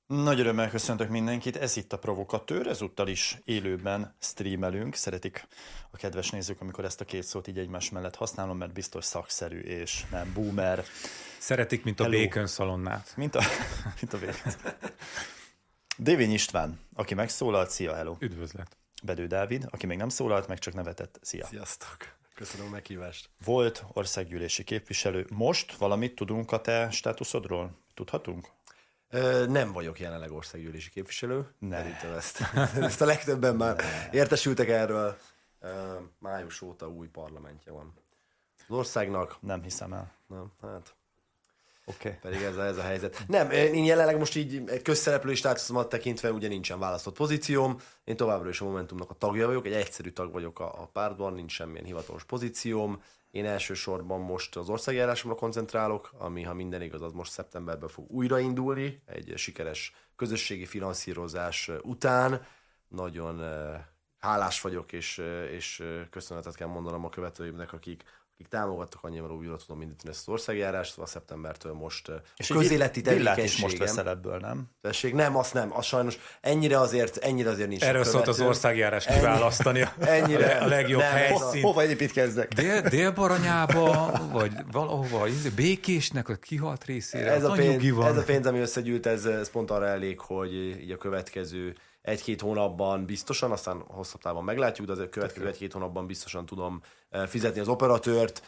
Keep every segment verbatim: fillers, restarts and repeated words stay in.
Nagy örömmel köszöntök mindenkit, ez itt a Provokatőr, ezúttal is élőben streamelünk. Szeretik a kedves nézők, amikor ezt a két szót így egymás mellett használom, mert biztos szakszerű és nem boomer. Szeretik, mint a Hello. Bacon szalonnát. Mint a, mint a Bacon. Dévény István, aki megszólalt, szia, hello. Üdvözlet. Bedő Dávid, aki még nem szólalt, meg csak nevetett, szia. Sziasztok, köszönöm a meghívást. Volt országgyűlési képviselő. Most valamit tudunk a te státuszodról? Tudhatunk? Ö, nem vagyok jelenleg országgyűlési képviselő. Ne. Szerintem ezt, ezt a legtöbben már értesültek erről. Ö, május óta új parlamentje van az országnak. Nem hiszem el. Nem, hát Oké. Okay. pedig ez a, ez a helyzet. Nem, én jelenleg most így egy közszereplői státuszomat tekintve ugye nincsen választott pozícióm. Én továbbra is a Momentumnak a tagja vagyok, egy egyszerű tag vagyok a, a pártban, nincs semmilyen hivatalos pozícióm. Én elsősorban most az országjárásomra koncentrálok, ami, ha minden igaz, az most szeptemberben fog újraindulni, egy sikeres közösségi finanszírozás után. Nagyon hálás vagyok, és, és köszönetet kell mondanom a követőimnek, akik, akik támogattak, annyival újra tudom indítani ezt az országjárást, szóval szeptembertől most és a közéleti tevékenységem. is most veszel ebből, nem? Tessék, nem, azt nem, az sajnos ennyire azért, ennyire azért nincs. Erről szólt az országjárás kiválasztani ennyire, a legjobb nem, helyszínt. Hova építkezzek? Dél, Dél-Baranyába, vagy valahova, Békésnek a kihalt részére. Ez a, pénz, van. ez a pénz, ami összegyűlt, ez, ez pont arra elég, hogy így a következő egy-két hónapban biztosan, aztán hosszabb távon meglátjuk, de az a következő egy-két hónapban biztosan tudom fizetni az operatőrt,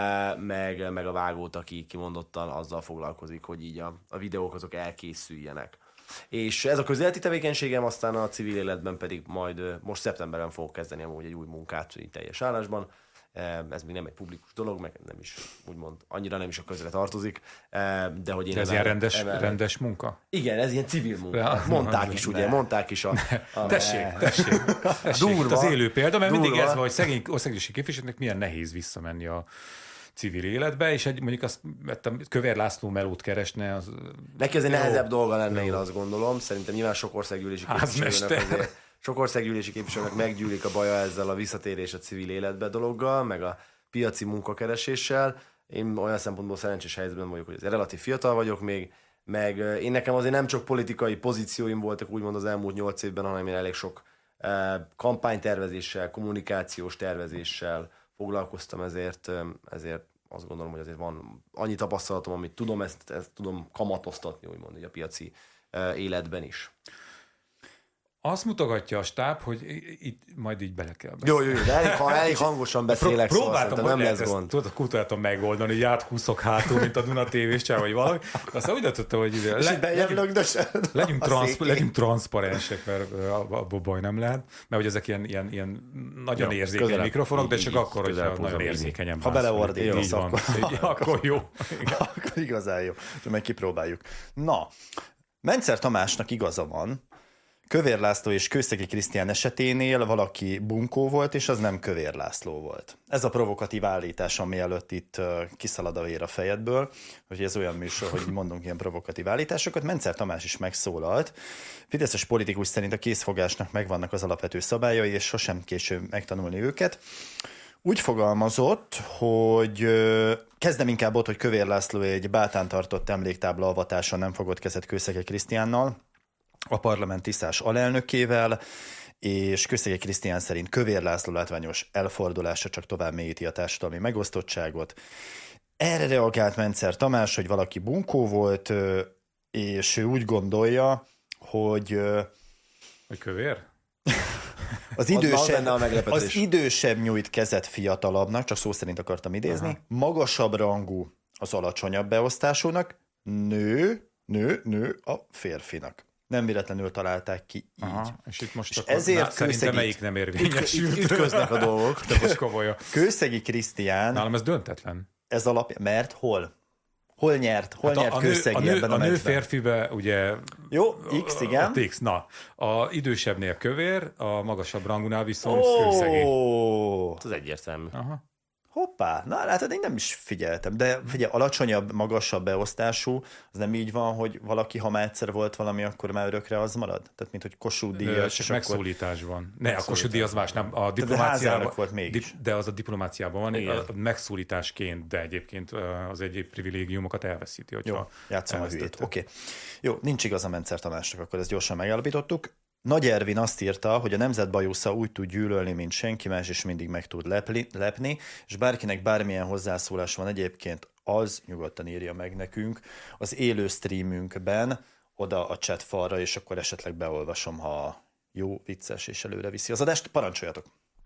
meg, meg a vágót, aki kimondottan azzal foglalkozik, hogy így a, a videók azok elkészüljenek. És ez a közéleti tevékenységem, aztán a civil életben pedig majd most szeptemberben fogok kezdeni amúgy egy új munkát így teljes állásban. Ez még nem egy publikus dolog, meg nem is úgymond annyira nem is a közre tartozik, de hogy én... Ez emel, ilyen rendes, emel, rendes munka? Igen, ez ilyen civil munka. Ja, mondták ne, is, ne. ugye, mondták is a... a tessék, tessék, tessék. Durva. Az élő példa, mert Durva. mindig ez van, hogy szegény országgyűlési képviselőnek milyen nehéz visszamenni a civil életbe, és egy, mondjuk azt, mert a Kövér László melót keresne, az... Neki ez egy nehezebb dolga lenne, én azt gondolom. Szerintem nyilván sok országgyűlési képviselőnek azért, sok országgyűlési képviselőnek meggyűlik a baja ezzel a visszatérés a civil életbe dologgal, meg a piaci munkakereséssel. Én olyan szempontból szerencsés helyzetben vagyok, hogy relatív fiatal vagyok még, meg én nekem azért nem csak politikai pozícióim voltak úgymond az elmúlt nyolc évben, hanem én elég sok eh, kampánytervezéssel, kommunikációs tervezéssel foglalkoztam, ezért, ezért azt gondolom, hogy azért van annyi tapasztalatom, amit tudom, ezt, ezt tudom kamatoztatni, úgymond így a piaci eh, életben is. Azt mutogatja a stáb, hogy itt majd így bele kell Jó, jó, jó, de elég, ha elég hangosan beszélek, Pró- szóval próbáltam, nem lesz ezt, gond. Tudod, kutattam megoldani, hogy áthúszok hátul, mint a Duna tévés csár, vagy valami. Aztán úgy döntöttem, hogy le, legyünk, legyünk, transz, legyünk transzparensek, mert abból baj nem lehet. Mert hogy ezek ilyen, ilyen, ilyen nagyon jó, érzékeny közelebb, mikrofonok, de így, csak így, akkor, hogyha közelebb nagyon húzom, érzékenyen Ha beleordítasz, akkor, akkor jó. Akkor igazán jó. Majd kipróbáljuk. Na, Mencer Tamásnak igaza van. Kövér László és Kőszegi Krisztián eseténél valaki bunkó volt, és az nem Kövér László volt. Ez a provokatív állítás, ami előtt itt kiszalad a vér a fejedből, hogy ez olyan műsor, hogy mondunk ilyen provokatív állításokat. Mencer Tamás is megszólalt. Fideszes politikus szerint a készfogásnak megvannak az alapvető szabályai, és sosem késő megtanulni őket. Úgy fogalmazott, hogy kezdem inkább ott, hogy Kövér László egy bátán tartott emléktábla avatáson nem fogott kezet Kőszegi Krisztiánnal, a parlament tisztás alelnökével, és Kőszegi Krisztián szerint Kövér László látványos elfordulása csak tovább mélyíti a társadalmi megosztottságot. Erre reagált Mencer Tamás, hogy valaki bunkó volt, és ő úgy gondolja, hogy... Hogy kövér? Az idősebb, az, az idősebb nyújt kezet fiatalabbnak, csak szó szerint akartam idézni, aha. Magasabb rangú az alacsonyabb beosztásúnak, nő, nő, nő a férfinak. Nem véletlenül találták ki így. Aha, és itt most és akkor ezért na, szerintem melyik nem érvényesült. Ütköznek a dolgok. De most komolyan. Kőszegi Krisztián... Nálam ez döntetlen. Ez alapja, mert hol? Hol nyert? Hol hát nyert a, a Kőszegi a nő, ebben a, a meccsben? nő férfibe, ugye... Jó, X, igen. A, a X, na. A idősebbnél Kövér, a magasabb rangunál viszont oh. Kőszegi. Ez egyértelmű. Aha. Hoppá, na látod, én nem is figyeltem, de figyelj, alacsonyabb, magasabb beosztású, az nem így van, hogy valaki, ha már egyszer volt valami, akkor már örökre az marad? Tehát, mint hogy Kossuth Díjas, és megszólítás akkor... van. Ne, a Kossuth Díj az más, nem. A diplomáciában volt mégis. Dip, de az a diplomáciában van, igen. A megszólításként, de egyébként az egyéb privilégiumokat elveszíti, hogyha jó, játszom a hülyét. Oké. Okay. Jó, nincs igaz a Mencer Tamásnak, akkor ezt gyorsan megállapítottuk. Nagy Ervin azt írta, hogy a nemzet bajusza úgy tud gyűlölni, mint senki más, és mindig meg tud lepli, lepni, és bárkinek bármilyen hozzászólás van egyébként, az nyugodtan írja meg nekünk az élő streamünkben, oda a chat falra, és akkor esetleg beolvasom, ha jó, vicces és előre viszi az adást. Parancsoljatok!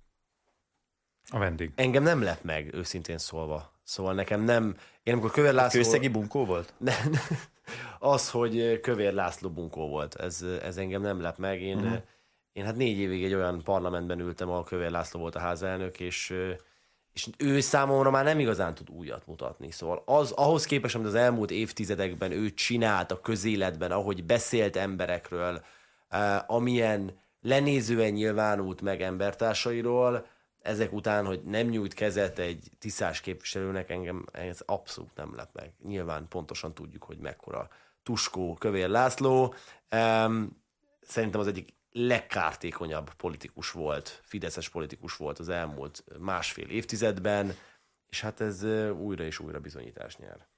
A vendég. Engem nem lep meg, őszintén szólva. Szóval nekem nem... Én amikor Kövér László... Kőszegi bunkó volt? Nem. Az, hogy Kövér László bunkó volt, ez, ez engem nem lep meg. Én, uh-huh. én hát négy évig egy olyan parlamentben ültem, ahol Kövér László volt a házelnök, és, és ő számomra már nem igazán tud újat mutatni. Szóval az, ahhoz képest, amit az elmúlt évtizedekben ő csinált a közéletben, ahogy beszélt emberekről, amilyen lenézően nyilvánult meg embertársairól, ezek után, hogy nem nyújt kezet egy tisztás képviselőnek, engem ez abszolút nem lep meg. Nyilván pontosan tudjuk, hogy mekkora tuskó Kövér László. Um, szerintem az egyik legkártékonyabb politikus volt, fideszes politikus volt az elmúlt másfél évtizedben, és hát ez újra és újra bizonyítás nyer.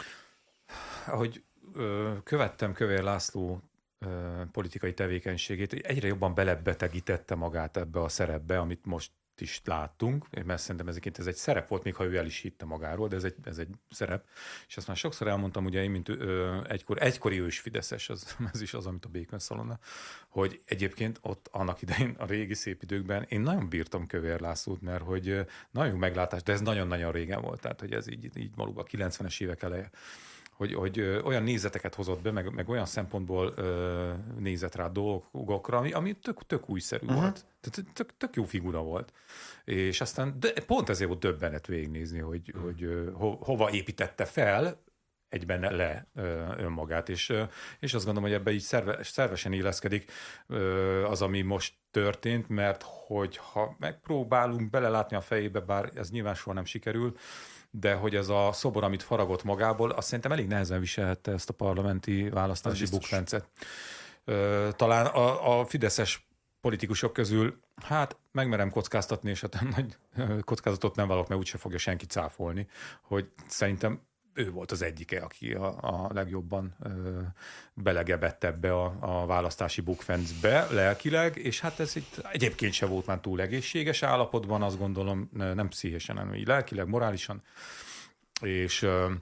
Ahogy ö, követtem Kövér László ö, politikai tevékenységét, egyre jobban belebetegítette magát ebbe a szerepbe, amit most is láttunk, mert szerintem ezeket ez egy szerep volt, még ha ő el is hitte magáról, de ez egy, ez egy szerep. És azt már sokszor elmondtam, ugye én, mint ö, egykor, egykori ős fideszes, az, ez is az, amit a Békön Szalonna, hogy egyébként ott annak idején, a régi szép időkben én nagyon bírtam Kövér Lászlót, mert hogy nagyon meglátás, de ez nagyon-nagyon régen volt, tehát hogy ez így, így valóban a kilencvenes évek eleje. Hogy, hogy ö, olyan nézeteket hozott be, meg, meg olyan szempontból ö, nézett rá dolgokra, ami, ami tök, tök újszerű uh-huh. volt. Tehát tök, tök jó figura volt. És aztán de, pont ezért volt döbbenet végignézni, hogy, uh-huh. hogy ö, ho, hova építette fel egyben le ö, önmagát. És, ö, és azt gondolom, hogy ebben így szerve, szervesen illeszkedik ö, az, ami most történt, mert hogy ha megpróbálunk belelátni a fejébe, bár ez nyilván soha nem sikerül, de hogy ez a szobor, amit faragott magából, azt szerintem elég nehezen viselhette ezt a parlamenti választási bukfencet. Talán a, a fideszes politikusok közül, hát megmerem kockáztatni, és hát nagy kockázatot nem vállalok, mert úgyse fogja senki cáfolni, hogy szerintem ő volt az egyike, aki a, a legjobban ö, belegebett ebbe a, a választási bukfencbe lelkileg, és hát ez itt egyébként se volt már túl egészséges állapotban, azt gondolom, nem pszichésen, hanem így lelkileg, morálisan, és, ö,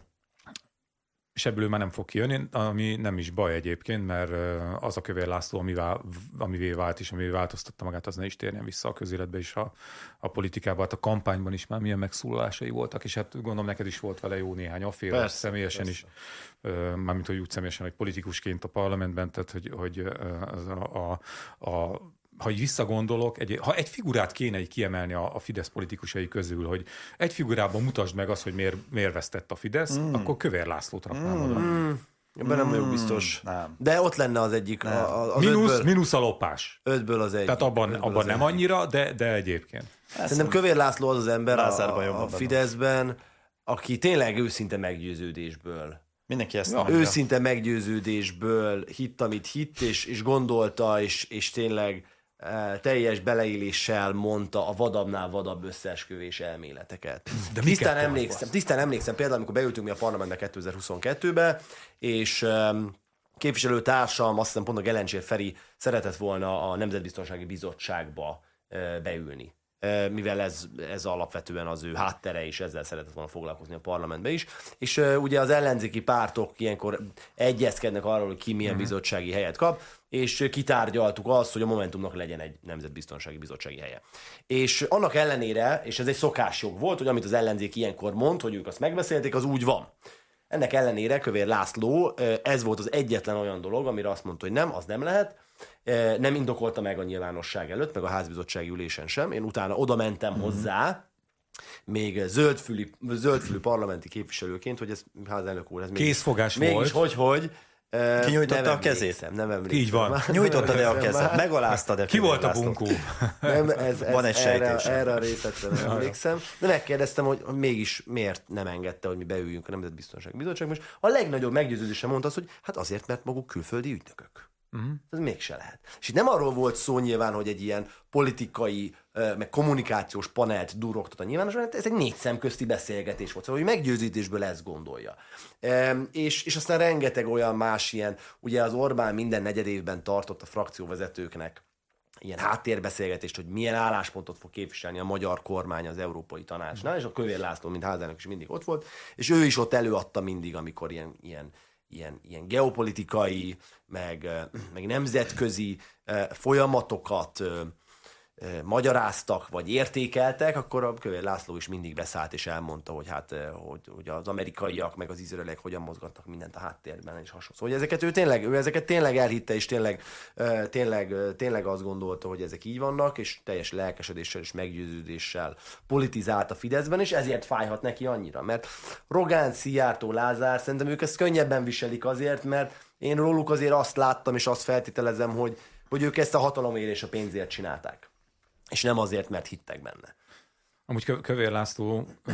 és ebből már nem fog kijönni, ami nem is baj egyébként, mert az a Kövér László, amivel, amivé vált és amivé változtatta magát, az ne is térjen vissza a közéletbe is, a, a politikában, hát a kampányban is már milyen megszólalásai voltak, és hát gondolom neked is volt vele jó néhány afféra, személyesen persze. is, mármint hogy úgy személyesen, hogy politikusként a parlamentben, tehát hogy, hogy az a, a, a ha így visszagondolok, egy, ha egy figurát kéne így kiemelni a, a Fidesz politikusai közül, hogy egy figurában mutasd meg azt, hogy miért, miért vesztett a Fidesz, mm. akkor Kövér Lászlót raknám mm. oda. Mm. Ebben nem vagyok biztos. Nem. De ott lenne az egyik. Nem. A, az Mínusz, ötből, mínusz a lopás. Ötből az egyik. Tehát abban, abban nem egyik. Annyira, de, de egyébként. Szerintem Kövér László az az ember a, a Fideszben, aki tényleg őszinte meggyőződésből. Mindenki ezt ja, őszinte meggyőződésből hitt, amit hitt, és, és gondolta, és, és tényleg teljes beleéléssel mondta a vadabbnál vadabb összeesküvés elméleteket. De tisztán, emlékszem, tisztán emlékszem például, amikor beültünk mi a parlamentbe kétezer-huszonkettőbe, és um, képviselőtársam, azt hiszem pont a Gelencsér Feri szeretett volna a Nemzetbiztonsági Bizottságba uh, beülni. Uh, mivel ez, ez alapvetően az ő háttere, és ezzel szeretett volna foglalkozni a parlamentbe is. És uh, ugye az ellenzéki pártok ilyenkor egyezkednek arról, hogy ki milyen uh-huh. bizottsági helyet kap, és kitárgyaltuk azt, hogy a Momentumnak legyen egy Nemzetbiztonsági Bizottsági helye. És annak ellenére, és ez egy szokásjog volt, hogy amit az ellenzék ilyenkor mond, hogy ők azt megbeszélték, az úgy van. Ennek ellenére Kövér László, ez volt az egyetlen olyan dolog, amire azt mondta, hogy nem, az nem lehet, nem indokolta meg a nyilvánosság előtt, meg a házbizottsági ülésen sem. Én utána oda mentem mm-hmm. hozzá, még zöldfülű, zöldfülű parlamenti képviselőként, hogy ez házelnök úr, ez mégis, készfogás mégis volt. hogy, hogy Kinyújtotta a kezét? Nem emlékszem. Így van. Nyújtotta-e a kezét? Megaláztad-e? Ki volt a bunkó? Nem, ez, ez Van egy erre, erre a részletre nem emlékszem. De megkérdeztem, hogy mégis miért nem engedte, hogy mi beüljünk a Nemzetbiztonsági Bizottságba. És a legnagyobb meggyőződésem mondta az, hogy hát azért, mert maguk külföldi ügynökök. Uh-huh. Ez mégse lehet. És itt nem arról volt szó nyilván, hogy egy ilyen politikai, meg kommunikációs panelt durogtat a nyilvánosan, ez egy négy szemközti beszélgetés volt, szóval hogy meggyőződésből ezt gondolja. E, és, és aztán rengeteg olyan más ilyen, ugye az Orbán minden negyed évben tartott a frakcióvezetőknek ilyen háttérbeszélgetést, hogy milyen álláspontot fog képviselni a magyar kormány az Európai Tanácsnál, és a Kövér László, mint házelnök is mindig ott volt, és ő is ott előadta mindig, amikor ilyen, ilyen Ilyen, ilyen geopolitikai, meg, meg nemzetközi folyamatokat magyaráztak, vagy értékeltek, akkor a Kövér László is mindig beszállt, és elmondta, hogy hát hogy, hogy az amerikaiak, meg az izraeliek hogyan mozgatnak mindent a háttérben, és hasonló. Szóval ezeket ő tényleg, ő ezeket tényleg elhitte, és tényleg, tényleg, tényleg azt gondolta, hogy ezek így vannak, és teljes lelkesedéssel és meggyőződéssel politizált a Fideszben, és ezért fájhat neki annyira. Mert Rogán, Szijjártó, Lázár, szerintem ők ezt könnyebben viselik azért, mert én róluk azért azt láttam, és azt feltételezem, hogy, hogy ők ezt a hatalomért és a pénzért csinálták. És nem azért, mert hittek benne. Amúgy Kövér László ö,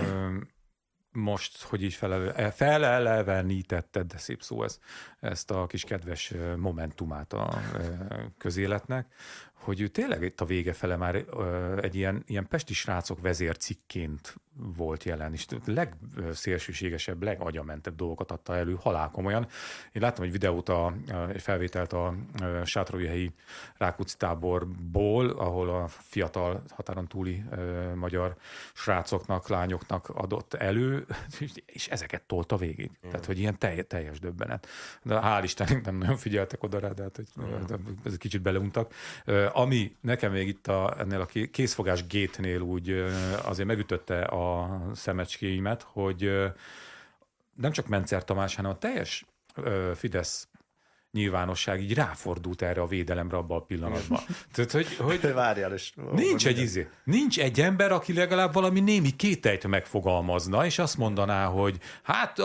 most, hogy így felelevenítetted, de szép szó ez, ezt a kis kedves momentumát a közéletnek, hogy ő tényleg itt a vége fele már ö, egy ilyen, ilyen pesti srácok vezércikként volt jelen, és legszélsőségesebb, legagyamentebb dolgokat adta elő, halálkomolyan. Én láttam egy videót, a, egy felvételt a, a Sátraújhelyi Rákóczi táborból, ahol a fiatal határon túli ö, magyar srácoknak, lányoknak adott elő, és ezeket tolta végig. Mm. Tehát, hogy ilyen telj, teljes döbbenet. De hál' Istennek nem nagyon figyeltek oda rá, de hát, hogy mm. ez egy kicsit beleuntak. Ami nekem még itt a, ennél a készfogás gétnél úgy azért megütötte a szemecskéimet, hogy nem csak Mencer Tamás, hanem a teljes Fidesz nyilvánosság így ráfordult erre a védelemre abban a pillanatban. Tehát, hogy, hogy Várjál, és nincs egy izé, nincs egy ember, aki legalább valami némi kételyt megfogalmazna, és azt mondaná, hogy hát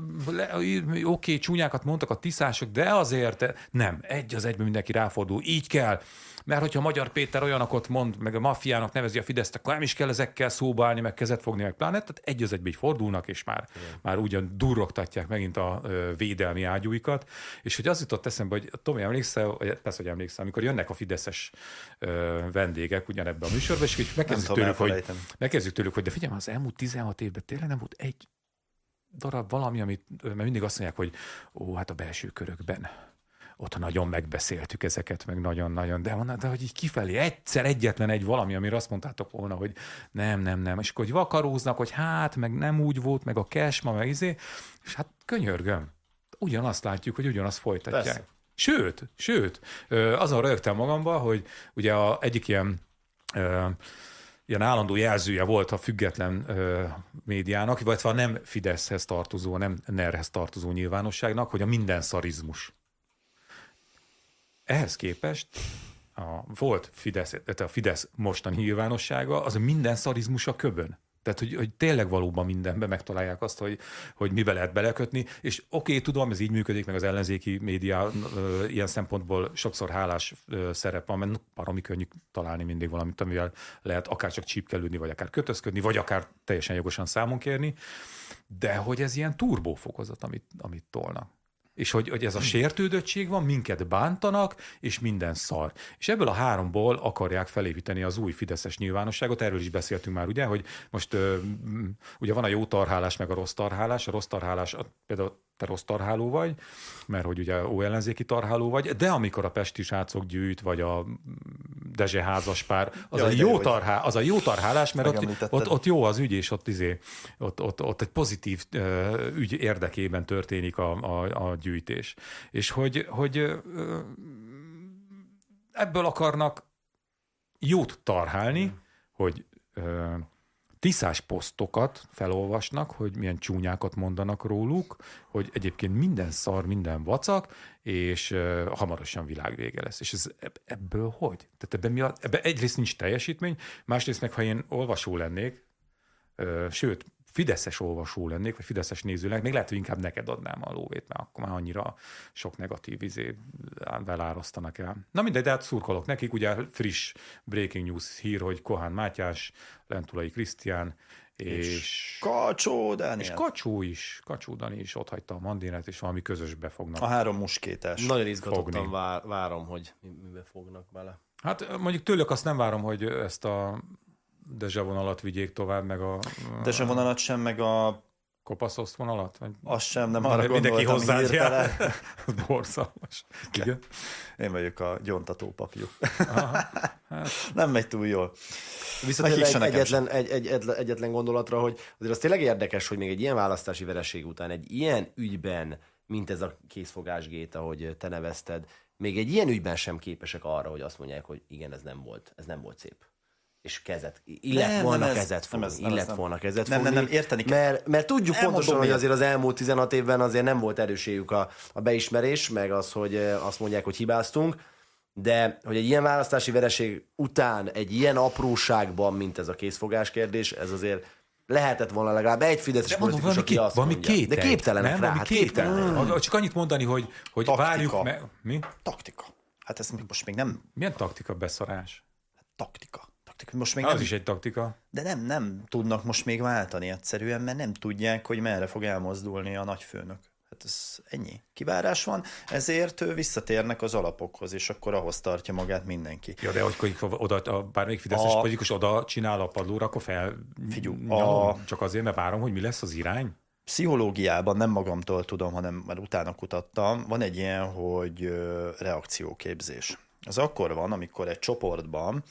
oké, okay, csúnyákat mondtak a tiszások, de azért nem, egy az egyben mindenki ráfordul, így kell. Mert hogyha Magyar Péter olyanokat mond, meg a maffiának nevezi a Fideszt, akkor nem is kell ezekkel szóba állni, meg kezet fogni, meg pláne, tehát egy az egybe így fordulnak, és már, már ugyan durrogtatják megint a ö, védelmi ágyúikat. És hogy az jutott eszembe, hogy Tomi, emlékszel, persze, hogy emlékszel, amikor jönnek a fideszes ö, vendégek ugyanebben a műsorban, és így megkezdjük tőlük, hogy, megkezdjük tőlük, hogy de figyelj, az elmúlt tizenhat évben tényleg nem volt egy darab valami, amit, mert mindig azt mondják, hogy ó, hát a belső körökben ott nagyon megbeszéltük ezeket, meg nagyon-nagyon, de, de hogy így kifelé egyszer egyetlen egy valami, amire azt mondtátok volna, hogy nem, nem, nem, és akkor hogy vakaróznak, hogy hát, meg nem úgy volt, meg a kesma, meg izé, és hát könyörgöm, ugyanazt látjuk, hogy ugyanazt folytatják. Persze. Sőt, sőt, azon rögtem magamba, hogy ugye a egyik ilyen ilyen állandó jelzője volt a független ö, médiának, vagy a nem Fideszhez tartozó, nem NER-hez tartozó nyilvánosságnak, hogy a minden szarizmus. Ehhez képest a, volt Fidesz, tehát a Fidesz mostani nyilvánossága, az a minden szarizmus a köbön. Tehát, hogy, hogy tényleg valóban mindenben megtalálják azt, hogy, hogy mibe lehet belekötni, és oké, okay, tudom, ez így működik, meg az ellenzéki média ö, ilyen szempontból sokszor hálás ö, szerep van, mert baromi könnyű találni mindig valamit, amivel lehet akár csak csípkelődni, vagy akár kötözködni, vagy akár teljesen jogosan számon kérni, de hogy ez ilyen turbófokozat, amit, amit tolnak. És hogy, hogy ez a sértődöttség van, minket bántanak, és minden szar. És ebből a háromból akarják felépíteni az új fideszes nyilvánosságot, erről is beszéltünk már, ugye, hogy most ö, ugye van a jó tarhálás, meg a rossz tarhálás, a rossz tarhálás, például te rossz tarháló vagy, mert hogy ugye ó ellenzéki tarháló vagy, de amikor a pesti srácok gyűjt, vagy a Dezse házaspár, az, ja, a, jó tarhá, az a jó tarhálás, mert ott, ott, ott jó az ügy, és ott, izé, ott, ott, ott egy pozitív uh, ügy érdekében történik a, a, a gyűjtés. És hogy, hogy uh, ebből akarnak jót tarhálni, mm. hogy uh, tiszás posztokat felolvasnak, hogy milyen csúnyákat mondanak róluk, hogy egyébként minden szar, minden vacak, és uh, hamarosan világvége lesz. És ez, ebből hogy? Tehát ebben, mi a, ebben egyrészt nincs teljesítmény, másrészt meg, ha én olvasó lennék, uh, sőt, fideszes olvasó lennék, vagy fideszes néző lennék, még lehet, hogy inkább neked adnám a lóvét, mert akkor már annyira sok negatív izé elárasztanak el. Na mindegy, de hát szurkolok nekik, ugye friss breaking news hír, hogy Kohán Mátyás, Lentulai Krisztián, és, és Kacsó Dániel. És Kacsó is, Kacsó Dani is ott hagyta a Mandinát, és valami közösbe fognak. A három muskétás. Nagyon izgatottan vár, várom, hogy mibe fognak bele. Hát mondjuk tőlük azt nem várom, hogy ezt a Dezsa vonalat vigyék tovább, meg a... Dezsa vonalat sem, meg a... Kopaszoszt vonalat? Vagy... Azt sem, nem arra gondoltam hirtelen. Az borzalmas. Igen. Én vagyok a gyontató papjú. Aha, hát. Nem megy túl jól. Viszont egy, egyetlen, egy, egy, egyetlen gondolatra, hogy azért az tényleg érdekes, hogy még egy ilyen választási vereség után, egy ilyen ügyben, mint ez a készfogásgét, ahogy te nevezted, még egy ilyen ügyben sem képesek arra, hogy azt mondják, hogy igen, ez nem volt, ez nem volt szép. És kezet, illet nem, volna nem kezet fogni, nem ez, illet nem volna kezet nem, fogni. Nem, nem, érteni kell. Mert, mert tudjuk Elmondom pontosan, hogy azért az elmúlt tizenhat évben azért nem volt erőségük a, a beismerés, meg az, hogy azt mondják, hogy hibáztunk, de hogy egy ilyen választási vereség után egy ilyen apróságban, mint ez a készfogás kérdés, ez azért lehetett volna legalább egy fideszes politikus, aki azt mondja. Kételj, de képtelenek rá, hát képtelenek. Mm. Csak annyit mondani, hogy, hogy várjuk... Me... Mi? Taktika. Hát ez most még nem... Milyen taktika beszarás? Hát, taktika. taktika. Most még az nem... is egy taktika. De nem, nem tudnak most még váltani egyszerűen, mert nem tudják, hogy merre fog elmozdulni a nagyfőnök. Hát ez ennyi. Kivárás van, ezért visszatérnek az alapokhoz, és akkor ahhoz tartja magát mindenki. Ja, de hogy oda, bármelyik fideszes a... politikus oda csinál a padlóra, akkor fel... Figyú, a... Csak azért, mert várom, hogy mi lesz az irány? Pszichológiában nem magamtól tudom, hanem már utána kutattam, van egy ilyen, hogy reakcióképzés. Az akkor van, amikor egy csoportban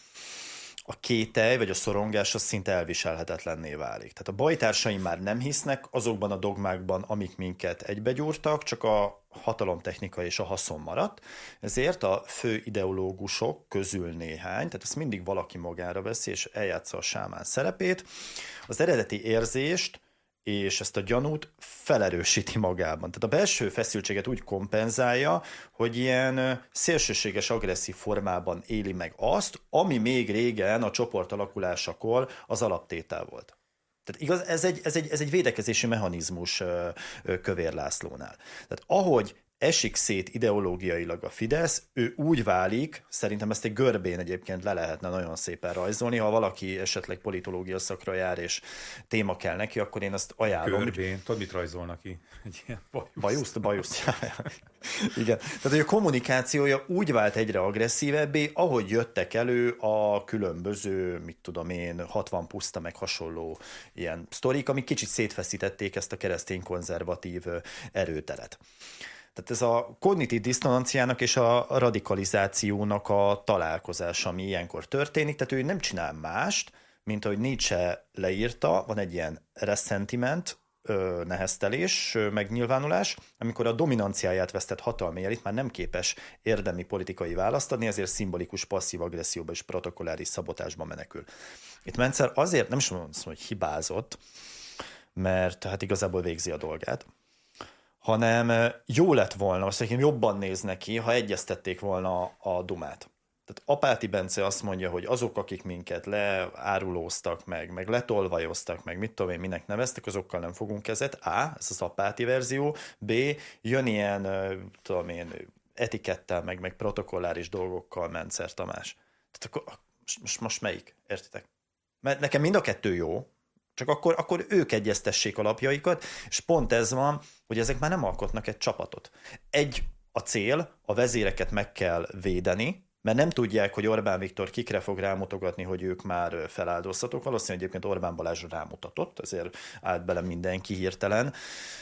a kételj vagy a szorongás az szinte elviselhetetlenné válik. Tehát a bajtársaim már nem hisznek azokban a dogmákban, amik minket egybegyúrtak, csak a hatalomtechnika és a haszon maradt. Ezért a fő ideológusok közül néhány, tehát ezt mindig valaki magára veszi, és eljátsza a sámán szerepét, az eredeti érzést és ezt a gyanút felerősíti magában. Tehát a belső feszültséget úgy kompenzálja, hogy ilyen szélsőséges, agresszív formában éli meg azt, ami még régen a csoport alakulásakor az alaptétel volt. Tehát igaz, ez egy, ez egy, ez egy védekezési mechanizmus Kövér Lászlónál. Tehát ahogy esik szét ideológiailag a Fidesz, ő úgy válik, szerintem ezt egy görbén egyébként le lehetne nagyon szépen rajzolni, ha valaki esetleg politológia szakra jár, és téma kell neki, akkor én azt ajánlom. Görbén? Tudod, mit rajzolna ki? Egy ilyen bajusz. Bajuszt, bajuszt. Igen. Tehát, hogy a kommunikációja úgy vált egyre agresszívebbé, ahogy jöttek elő a különböző, mit tudom én, hatvan puszta meg hasonló ilyen sztorik, amik kicsit szétfeszítették ezt a keresztény konzervatív erőteret. Tehát ez a kognitív diszonanciának és a radikalizációnak a találkozása, ami ilyenkor történik, tehát ő nem csinál mást, mint ahogy Nietzsche leírta, van egy ilyen ressentiment, neheztelés, megnyilvánulás, amikor a dominanciáját vesztett hatalmi elit már nem képes érdemi politikai választ adni, ezért szimbolikus passzív agresszióba és protokolláris szabotásba menekül. Itt Menczer azért nem is mondom, hogy hibázott, mert hát igazából végzi a dolgát, hanem jó lett volna, azt mondjuk, jobban néz neki, ha egyeztették volna a Dumát. Tehát Apáti Bence azt mondja, hogy azok, akik minket leárulóztak meg, meg letolvajoztak meg, mit tudom én, minek neveztek, azokkal nem fogunk kezet. A, ez az Apáti verzió. B, jön ilyen, tudom én, etikettel, meg, meg protokolláris dolgokkal Menczer Tamás. Tehát akkor most, most melyik? Értitek? Mert nekem mind a kettő jó, csak akkor, akkor ők egyeztessék alapjaikat, és pont ez van, hogy ezek már nem alkotnak egy csapatot. Egy a cél, a vezéreket meg kell védeni, mert nem tudják, hogy Orbán Viktor kikre fog rámutogatni, hogy ők már feláldozhatók. Valószínűleg egyébként Orbán Balázsra rámutatott, ezért állt bele mindenki hirtelen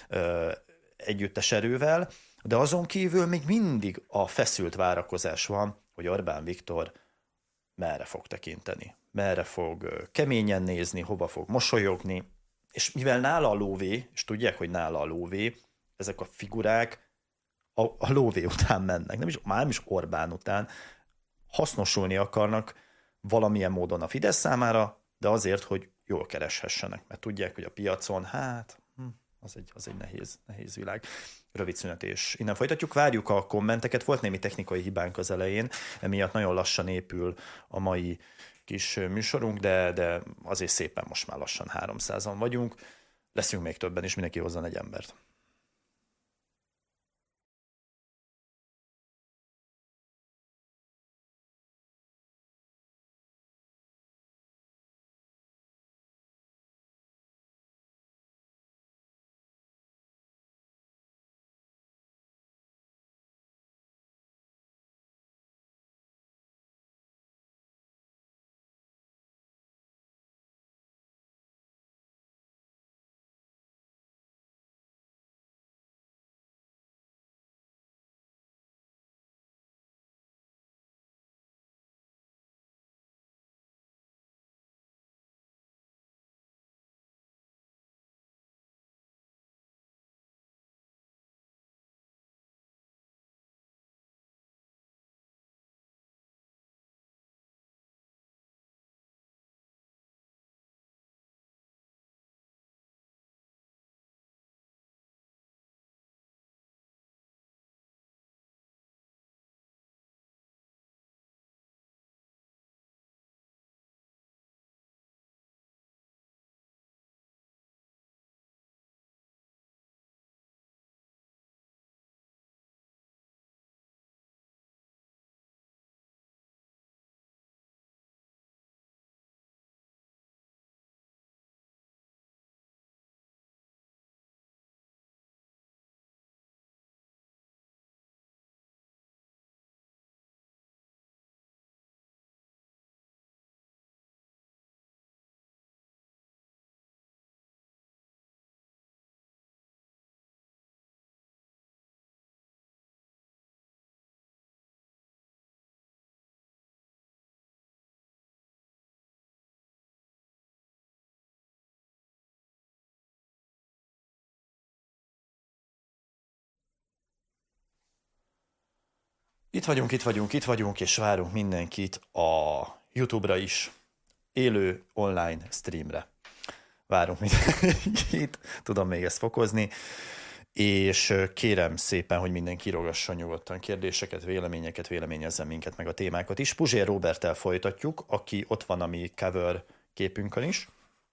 együttes erővel, de azon kívül még mindig a feszült várakozás van, hogy Orbán Viktor merre fog tekinteni, merre fog keményen nézni, hova fog mosolyogni, és mivel nála a lóvé, és tudják, hogy nála a lóvé, ezek a figurák a, a lóvé után mennek, nem is, már nem is Orbán után, hasznosulni akarnak valamilyen módon a Fidesz számára, de azért, hogy jól kereshessenek, mert tudják, hogy a piacon, hát, az egy, az egy nehéz, nehéz világ. Rövid szünet, és innen folytatjuk. Várjuk a kommenteket, volt némi technikai hibánk az elején, emiatt nagyon lassan épül a mai kis műsorunk, de, de azért szépen most már lassan háromszázan vagyunk. leszünk még többen, és mindenki hozzon egy embert. Itt vagyunk, itt vagyunk, itt vagyunk, és várunk mindenkit a YouTube-ra is, élő online streamre. Várunk mindenkit, tudom még ezt fokozni, és kérem szépen, hogy mindenki írogasson nyugodtan kérdéseket, véleményeket, véleményezzen minket, meg a témákat is. Puzsér Róberttel folytatjuk, aki ott van a mi cover képünkön is,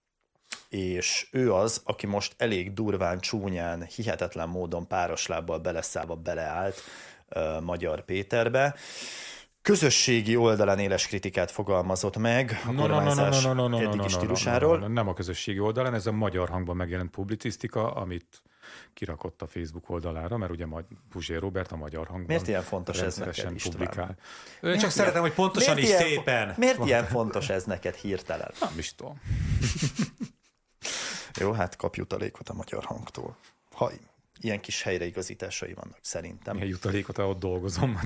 és ő az, aki most elég durván, csúnyán, hihetetlen módon páros lábbal beleszállva beleállt uh, Magyar Péterbe. Közösségi oldalán éles kritikát fogalmazott meg a kormányzás eddigi stílusáról. Nem a közösségi oldalán, ez a Magyar Hangban megjelent publicisztika, amit kirakott a Facebook oldalára, mert ugye Puzsér Róbert a Magyar Hangban. Miért ilyen fontos ez neked, István? Én csak ilyen, szeretem, hogy pontosan is szépen. Fo- miért ilyen fontos ez neked hirtelen? Nem is tudom. Jó, hát kapj jutalékot a Magyar Hangtól. Ha ilyen kis helyreigazításai vannak, szerintem. Milyen jutalékot, ott dolgozom.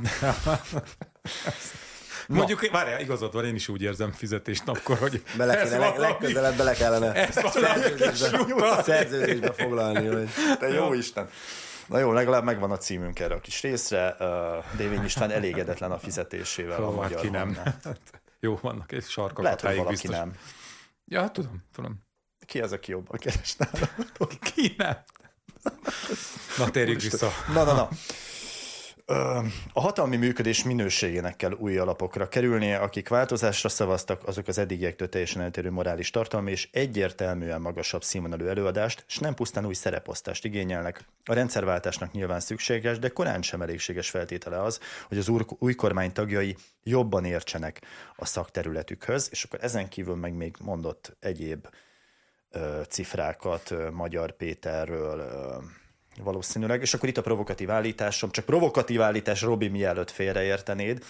Mondjuk, várjál, igazad van, én is úgy érzem fizetést napkor, hogy bele kéne, leg, legközelebb bele kellene szerződésbe, szerződésbe foglalni. Hogy... Te jó Isten! Na jó, legalább megvan a címünk erre a kis részre. Uh, Dévény István elégedetlen a fizetésével. Hol, a magyar ki nem. Jó, vannak és sarkakat. Lehet, hogy valaki biztos. Nem. Ja, tudom, tudom. Ki az, aki jobban keres nálam? Ki nem? Na, térjük vissza. Na, na, na. A hatalmi működés minőségének kell új alapokra kerülnie, akik változásra szavaztak, azok az eddigiektől teljesen eltérő morális tartalmi és egyértelműen magasabb színvonalú előadást, és nem pusztán új szereposztást igényelnek. A rendszerváltásnak nyilván szükséges, de korán sem elégséges feltétele az, hogy az új kormány tagjai jobban értsenek a szakterületükhöz, és akkor ezen kívül meg még mondott egyéb ö, cifrákat ö, Magyar Péterről, ö, valószínűleg, és akkor itt a provokatív állításom, csak provokatív állítás, Robi, mielőtt félreértenéd.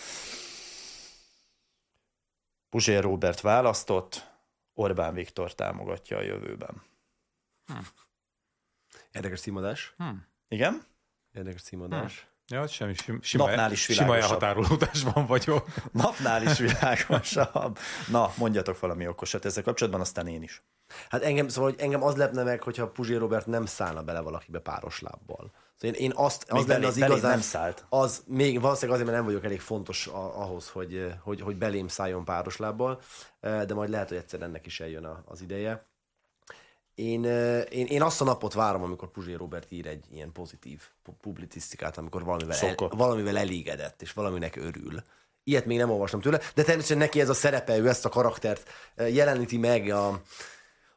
Puzsér Róbert választott, Orbán Viktor támogatja a jövőben. Hm. Érdekes címadás. Hm. Igen? Érdekes címadás. Hm. Ja, semmi, sima, Napnál is sima elhatárolódásban vagyok. Napnál is világosabb. Na, mondjatok valami okosat ezzel kapcsolatban, aztán én is. Hát engem, szóval, hogy engem az lepne meg, hogyha Puzsér Róbert nem szállna bele valakibe páros lábbal. Szóval én, én azt, az lenne az igazán, nem szállt. Az még valószínűleg azért, mert nem vagyok elég fontos ahhoz, hogy, hogy, hogy belém szálljon páros lábbal, de majd lehet, hogy egyszer ennek is eljön az ideje. Én, én, én azt a napot várom, amikor Puzsér Róbert ír egy ilyen pozitív publicisztikát, amikor valamivel, el, valamivel elégedett, és valaminek örül. Ilyet még nem olvastam tőle, de természetesen neki ez a szerepe, ő ezt a karaktert jeleníti meg a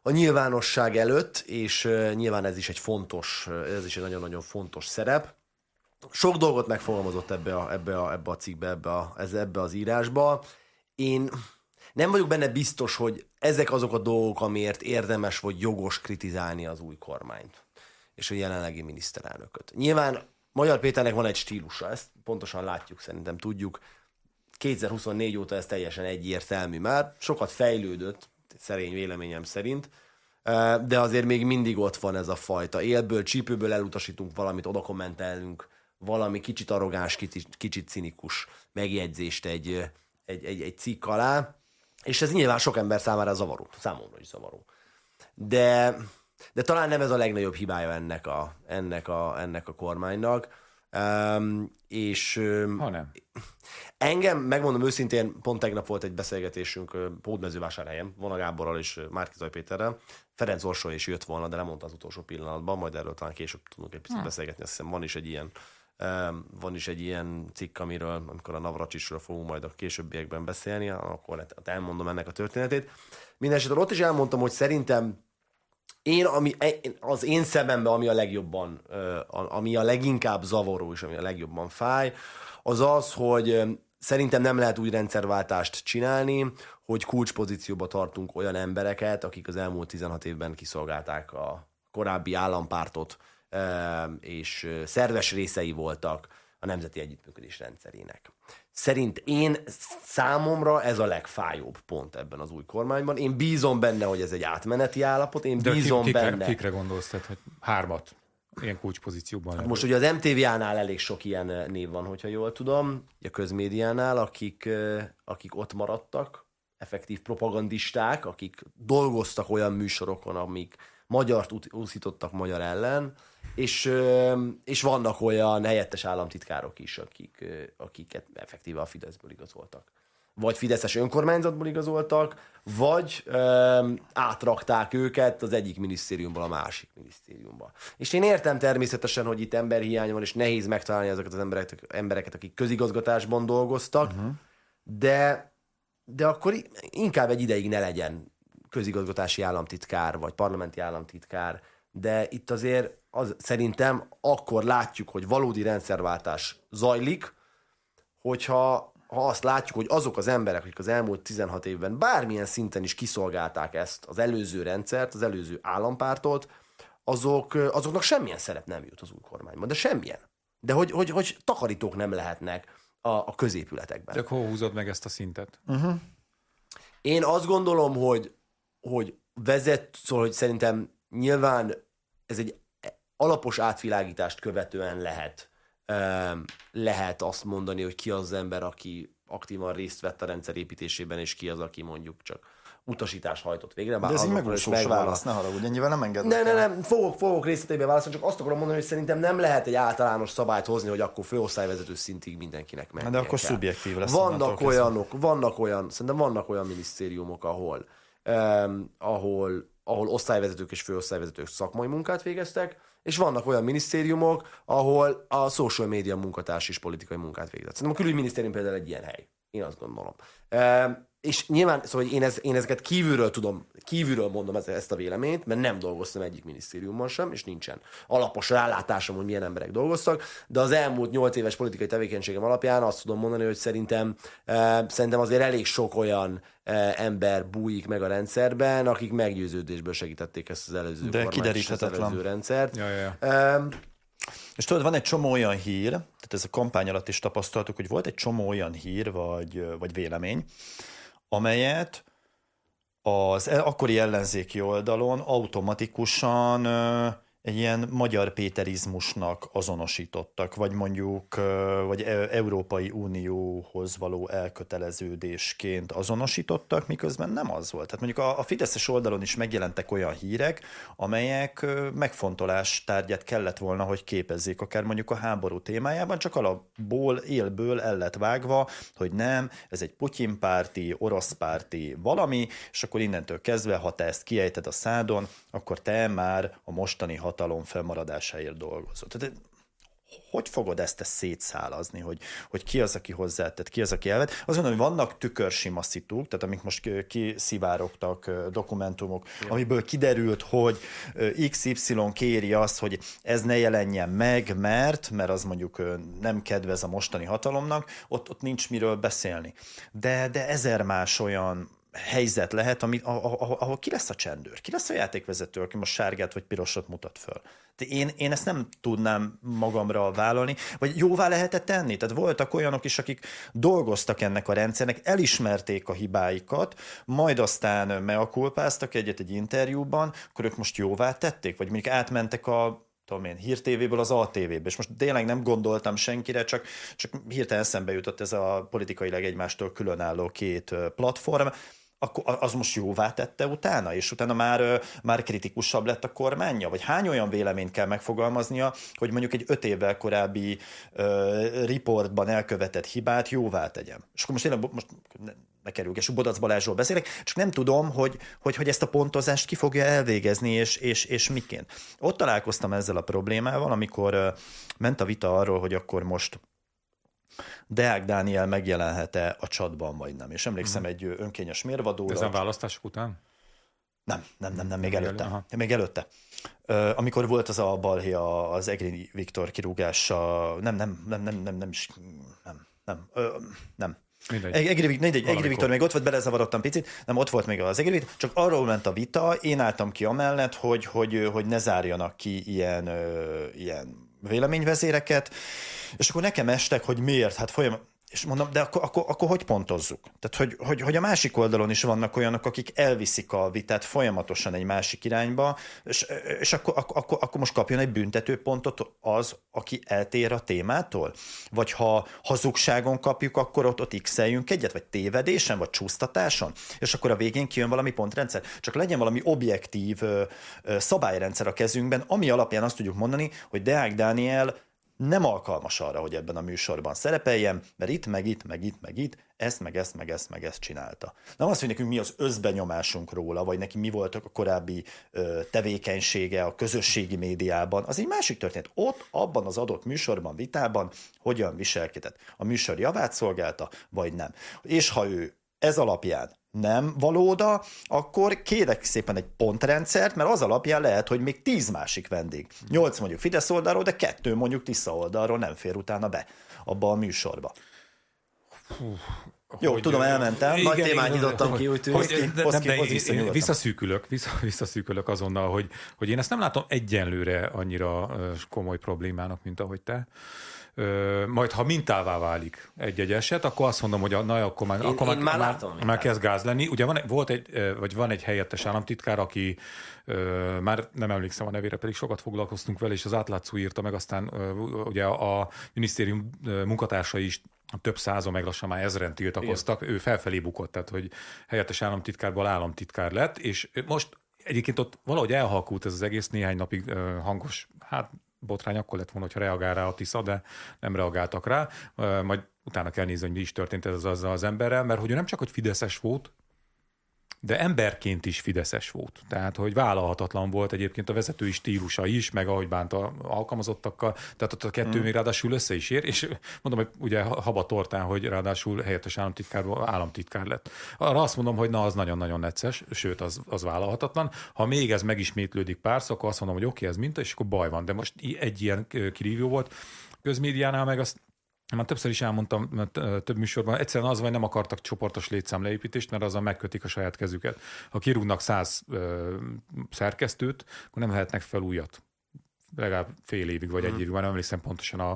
a nyilvánosság előtt, és nyilván ez is egy fontos, ez is egy nagyon-nagyon fontos szerep. Sok dolgot megfogalmazott ebbe a, ebbe a, ebbe a cikkbe, ebbe, a, ebbe az írásba. Én nem vagyok benne biztos, hogy ezek azok a dolgok, amiért érdemes vagy jogos kritizálni az új kormányt és a jelenlegi miniszterelnököt. Nyilván Magyar Péternek van egy stílusa, ezt pontosan látjuk, szerintem tudjuk. kétezer-huszonnégy óta ez teljesen egyértelmű már, sokat fejlődött, szerény véleményem szerint, de azért még mindig ott van ez a fajta élből, csípőből elutasítunk valamit, oda kommentelünk valami kicsit arrogáns, kicsit, kicsit cinikus megjegyzést egy, egy, egy, egy cikk alá, és ez nyilván sok ember számára zavaró, számomra is zavaró. De, de talán nem ez a legnagyobb hibája ennek a, ennek a, ennek a kormánynak. Um, és ha nem. Engem, megmondom őszintén, pont tegnap volt egy beszélgetésünk Hódmezővásárhelyen, Vona Gáborral és Márki-Zay Péterrel. Ferenc Orsoly is jött volna, de lemondta az utolsó pillanatban, majd erről talán később tudunk egy picit hmm. beszélgetni. Azt hiszem van is egy ilyen um, van is egy ilyen cikk, amiről, amikor a Navracsisről fogunk majd a későbbiekben beszélni, akkor elmondom ennek a történetét. Mindenesetre ott is elmondtam, hogy szerintem Én, ami, az én szememben, ami a legjobban, ami a leginkább zavaró és ami a legjobban fáj, az az, hogy szerintem nem lehet új rendszerváltást csinálni, hogy kulcspozícióba tartunk olyan embereket, akik az elmúlt tizenhat évben kiszolgálták a korábbi állampártot, és szerves részei voltak a nemzeti együttműködés rendszerének. Szerint én, számomra ez a legfájóbb pont ebben az új kormányban. Én bízom benne, hogy ez egy átmeneti állapot, én bízom kikre, benne... Kikre gondolsz, tehát, hogy hármat ilyen kulcspozícióban? Hát most ugye az em té vé á-nál elég sok ilyen név van, hogyha jól tudom, a közmédiánál, akik, akik ott maradtak, effektív propagandisták, akik dolgoztak olyan műsorokon, amik magyart úszítottak magyar ellen, és, és vannak olyan helyettes államtitkárok is, akik, akiket effektíve a Fideszből igazoltak. Vagy fideszes önkormányzatból igazoltak, vagy ö, átrakták őket az egyik minisztériumból a másik minisztériumba. És én értem természetesen, hogy itt emberhiány van, és nehéz megtalálni azokat az embereket, embereket akik közigazgatásban dolgoztak, uh-huh. de, de akkor inkább egy ideig ne legyen közigazgatási államtitkár, vagy parlamenti államtitkár, de itt azért az, szerintem akkor látjuk, hogy valódi rendszerváltás zajlik, hogyha ha azt látjuk, hogy azok az emberek, akik az elmúlt tizenhat évben bármilyen szinten is kiszolgálták ezt az előző rendszert, az előző állampártot, azok, azoknak semmilyen szerep nem jut az új kormányban, de semmilyen. De hogy, hogy, hogy takarítók nem lehetnek a, a középületekben. De hol húzod meg ezt a szintet? Uh-huh. Én azt gondolom, hogy, hogy vezet, szóval, hogy szerintem nyilván ez egy alapos átvilágítást követően lehet lehet azt mondani, hogy ki az, az ember, aki aktívan részt vett a rendszer építésében, és ki az, aki mondjuk csak utasítást hajtott végre. De ez így megúszós válasz, ne haragudj, ennyivel nem engednek. Ne, ne, nem, fogok, fogok részleteiben válaszolni, csak azt akarom mondani, hogy szerintem nem lehet egy általános szabályt hozni, hogy akkor főosztályvezető szintig mindenkinek mennie De akkor kell. szubjektív lesz. Vannak olyanok, vannak olyan, szerintem vannak olyan minisztériumok, ahol, um, ahol, ahol osztályvezetők és főosztályvezetők szakmai munkát végeztek, és vannak olyan minisztériumok, ahol a social media munkatárs is politikai munkát végzett. Szerintem a külügyminisztérium például egy ilyen hely. Én azt gondolom. E, és nyilván, szóval én, ez, én ezeket kívülről tudom, kívülről mondom ezt a véleményt, mert nem dolgoztam egyik minisztériumban sem, és nincsen alapos rálátásom, hogy milyen emberek dolgoztak, de az elmúlt nyolc éves politikai tevékenységem alapján azt tudom mondani, hogy szerintem, e, szerintem azért elég sok olyan e, ember bújik meg a rendszerben, akik meggyőződésből segítették ezt az előző de kormányt, ezt az előző rendszert. Ja, ja. E, És tudod, van egy csomó olyan hír, tehát ez a kampány alatt is tapasztaltuk, hogy volt egy csomó olyan hír, vagy, vagy vélemény, amelyet az akkori ellenzéki oldalon automatikusan egy ilyen magyar péterizmusnak azonosítottak, vagy mondjuk vagy Európai Unióhoz való elköteleződésként azonosítottak, miközben nem az volt. Tehát mondjuk a, a fideszes oldalon is megjelentek olyan hírek, amelyek megfontolás tárgyát kellett volna, hogy képezzék, akár mondjuk a háború témájában, csak alapból, élből el lett vágva, hogy nem, ez egy putyinpárti, oroszpárti valami, és akkor innentől kezdve, ha te ezt kiejted a szádon, akkor te már a mostani hatalom fennmaradásáért dolgozol. Tehát hogy fogod ezt, ezt szétszálazni, hogy, hogy ki az, aki hozzátett, ki az, aki elvett. Azt mondom, hogy vannak tükörsima szituk, tehát amik most kiszivárogtak, dokumentumok, ja. amiből kiderült, hogy iksz ipszilon kéri azt, hogy ez ne jelenjen meg, mert, mert az mondjuk nem kedvez a mostani hatalomnak, ott, ott nincs miről beszélni. De, de ezer más olyan helyzet lehet, ami, ahol, ahol ki lesz a csendőr, ki lesz a játékvezető, aki most sárgát vagy pirosat mutat föl. De én, én ezt nem tudnám magamra vállalni, vagy jóvá lehetett tenni. Tehát voltak olyanok is, akik dolgoztak ennek a rendszernek, elismerték a hibáikat, majd aztán meakulpáztak egyet egy interjúban, akkor ők most jóvá tették, vagy mondjuk átmentek a tudom én, Hír té véből az á té vébe, és most tényleg nem gondoltam senkire, csak, csak hirtelen eszembe jutott ez a politikailag egymástól különálló két platform, akkor az most jóvá tette utána, és utána már, már kritikusabb lett a kormánya? Vagy hány olyan véleményt kell megfogalmaznia, hogy mondjuk egy öt évvel korábbi uh, riportban elkövetett hibát jóvá tegyem? És akkor most tényleg most ne kerüljük, és Bodac Balázsról beszélek, csak nem tudom, hogy, hogy, hogy ezt a pontozást ki fogja elvégezni, és, és, és miként. Ott találkoztam ezzel a problémával, amikor uh, ment a vita arról, hogy akkor most Deák Dániel megjelenhet-e a csatban, vagy nem. És emlékszem egy önkényes mérvadóra. Ezen választások után? Nem, nem, nem, nem még előtte. Aha. Még előtte. Uh, amikor volt az a balhé az Egri Viktor kirúgása, nem, nem, nem, nem, nem, nem is, nem, nem, uh, nem. Mindegy. Egri, mindegy, Egri Viktor még ott volt, belezavarodtam picit, nem, ott volt még az Egri Viktor, csak arról ment a vita, én álltam ki amellett, hogy, hogy, hogy ne zárjanak ki ilyen, uh, ilyen véleményvezéreket, és akkor nekem estek, hogy miért, hát folyam, és mondom, de akkor, akkor, akkor hogy pontozzuk? Tehát, hogy, hogy, hogy a másik oldalon is vannak olyanok, akik elviszik a vitát folyamatosan egy másik irányba, és, és akkor, akkor, akkor most kapjon egy büntetőpontot az, aki eltér a témától? Vagy ha hazugságon kapjuk, akkor ott, ott x-eljünk egyet, vagy tévedésen, vagy csúsztatáson, és akkor a végén kijön valami pontrendszer. Csak legyen valami objektív ö, ö, szabályrendszer a kezünkben, ami alapján azt tudjuk mondani, hogy Deák Dániel nem alkalmas arra, hogy ebben a műsorban szerepeljen, mert itt, meg itt, meg itt, meg itt, ezt, meg ezt, meg ezt, meg ezt csinálta. Nem az, hogy nekünk mi az összbenyomásunk róla, vagy neki mi volt a korábbi ö, tevékenysége a közösségi médiában, az egy másik történet. Ott, abban az adott műsorban, vitában hogyan viselkedett. A műsor javát szolgálta, vagy nem. És ha ő ez alapján nem valóda, akkor kérek szépen egy pontrendszert, mert az alapján lehet, hogy még tíz másik vendég. Nyolc mondjuk Fidesz oldalról, de kettő mondjuk Tisza oldalról nem fér utána be abba a műsorba. Hú, jó, hogy, tudom, elmentem. Igen, nagy témát nyitottam ki, úgy tűnik. Visszaszűkülök, vissza, visszaszűkülök azonnal, hogy, hogy én ezt nem látom egyenlőre annyira komoly problémának, mint ahogy te. Ö, majd ha mintává válik egy-egy eset, akkor azt mondom, hogy a, na, akkor már, én, akkor én már, már, látom, már, már kezd gáz lenni. Ugye van, volt egy, vagy van egy helyettes államtitkár, aki ö, már nem emlékszem a nevére, pedig sokat foglalkoztunk vele, és az átlátszó írta meg, aztán ö, ugye a minisztérium munkatársai is több százan, meg lassan már ezren tiltakoztak, igen. Ő felfelé bukott, tehát hogy helyettes államtitkárból államtitkár lett, és most egyébként ott valahogy elhalkult ez az egész, néhány napig ö, hangos, hát botrány akkor lett volna, hogyha reagál rá a Tisza, de nem reagáltak rá. Majd utána kell nézni, hogy mi is történt ez az, az emberrel, mert hogy ő nem csak, hogy fideszes volt, de emberként is fideszes volt. Tehát, hogy vállalhatatlan volt egyébként a vezetői stílusa is, meg ahogy bánt a alkalmazottakkal, tehát ott a kettő mm. még ráadásul össze is ér, és mondom, hogy ugye haba tortán, hogy ráadásul helyettes államtitkárból államtitkár lett. Arra azt mondom, hogy na, az nagyon-nagyon necces, sőt, az, az vállalhatatlan. Ha még ez megismétlődik párszor, akkor azt mondom, hogy oké, okay, ez minta, és akkor baj van. De most egy ilyen kirívó volt közmédiánál, meg azt már többször is elmondtam több műsorban, egyszerűen az, hogy nem akartak csoportos létszámleépítést, mert azzal megkötik a saját kezüket. Ha kirúgnak száz ö, szerkesztőt, akkor nem vehetnek fel újat. Legalább fél évig, vagy egy évig, már nem emlékszem pontosan a,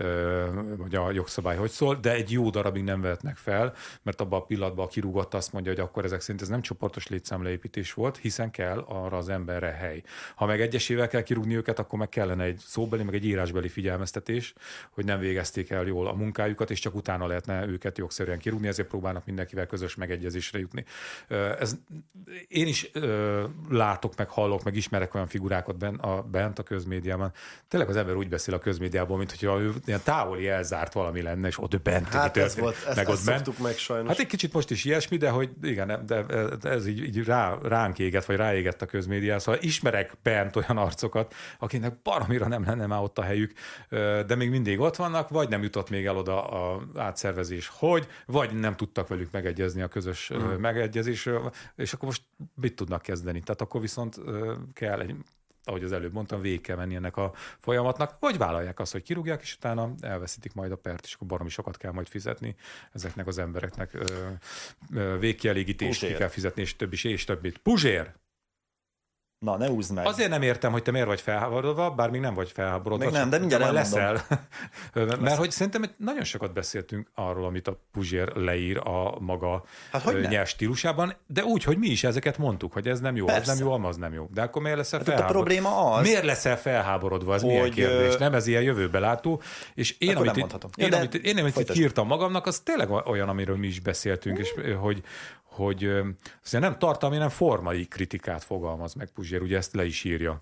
ö, vagy a jogszabály hogy szól, de egy jó darabig nem vehetnek fel, mert abban a pillanatban a kirúgott azt mondja, hogy akkor ezek szerint ez nem csoportos létszámleépítés volt, hiszen kell arra az emberre hely. Ha meg egyesével kell kirúgni őket, akkor meg kellene egy szóbeli, meg egy írásbeli figyelmeztetés, hogy nem végezték el jól a munkájukat, és csak utána lehetne őket jogszerűen kirúgni, ezért próbálnak mindenkivel közös megegyezésre jutni. Ez, én is látok, meg hallok, meg ismerek olyan figurákat bent a, bent a közmédiában, közmédiában. Tényleg az ember úgy beszél a közmédiából, mint hogyha ő ilyen távoli elzárt valami lenne, és ott ő bent. Hát ez volt, ezt, meg ezt szoktuk meg sajnos. Hát egy kicsit most is ilyesmi, de hogy igen, de ez így, így rá, ránk égett, vagy ráégett a közmédia. Szóval ismerek bent olyan arcokat, akiknek baromira nem lenne már ott a helyük, de még mindig ott vannak, vagy nem jutott még el oda a átszervezés, hogy, vagy nem tudtak velük megegyezni a közös hmm. megegyezésről, és akkor most mit tudnak kezdeni? Tehát akkor viszont kell egy, ahogy az előbb mondtam, végig kell menni ennek a folyamatnak, vagy vállalják azt, hogy kirúgják, és utána elveszítik majd a pert, és akkor baromi sokat kell majd fizetni ezeknek az embereknek. Végkielégítést ki kell fizetni, és több is, és többit. Puzsér! Na, ne húzd meg. Azért nem értem, hogy te miért vagy felháborodva, bár még nem vagy felháborodva. Még nem, de mindjárt leszel. Mert hogy szerintem nagyon sokat beszéltünk arról, amit a Puzsér leír a maga hát, nyers stílusában, de úgy, hogy mi is ezeket mondtuk, hogy ez nem jó, Persze. ez nem jó, az nem jó. De akkor miért leszel felháborodva? A probléma az... Miért leszel felháborodva? Ez hogy... milyen kérdés? Nem ez ilyen jövőbe látó. És én, amit itt, én, amit, én, amit itt írtam magamnak, az tényleg olyan, amiről mi is beszéltünk, és hogy hogy nem tartalmi, nem formai kritikát fogalmaz meg Puzsér, ugye ezt le is írja.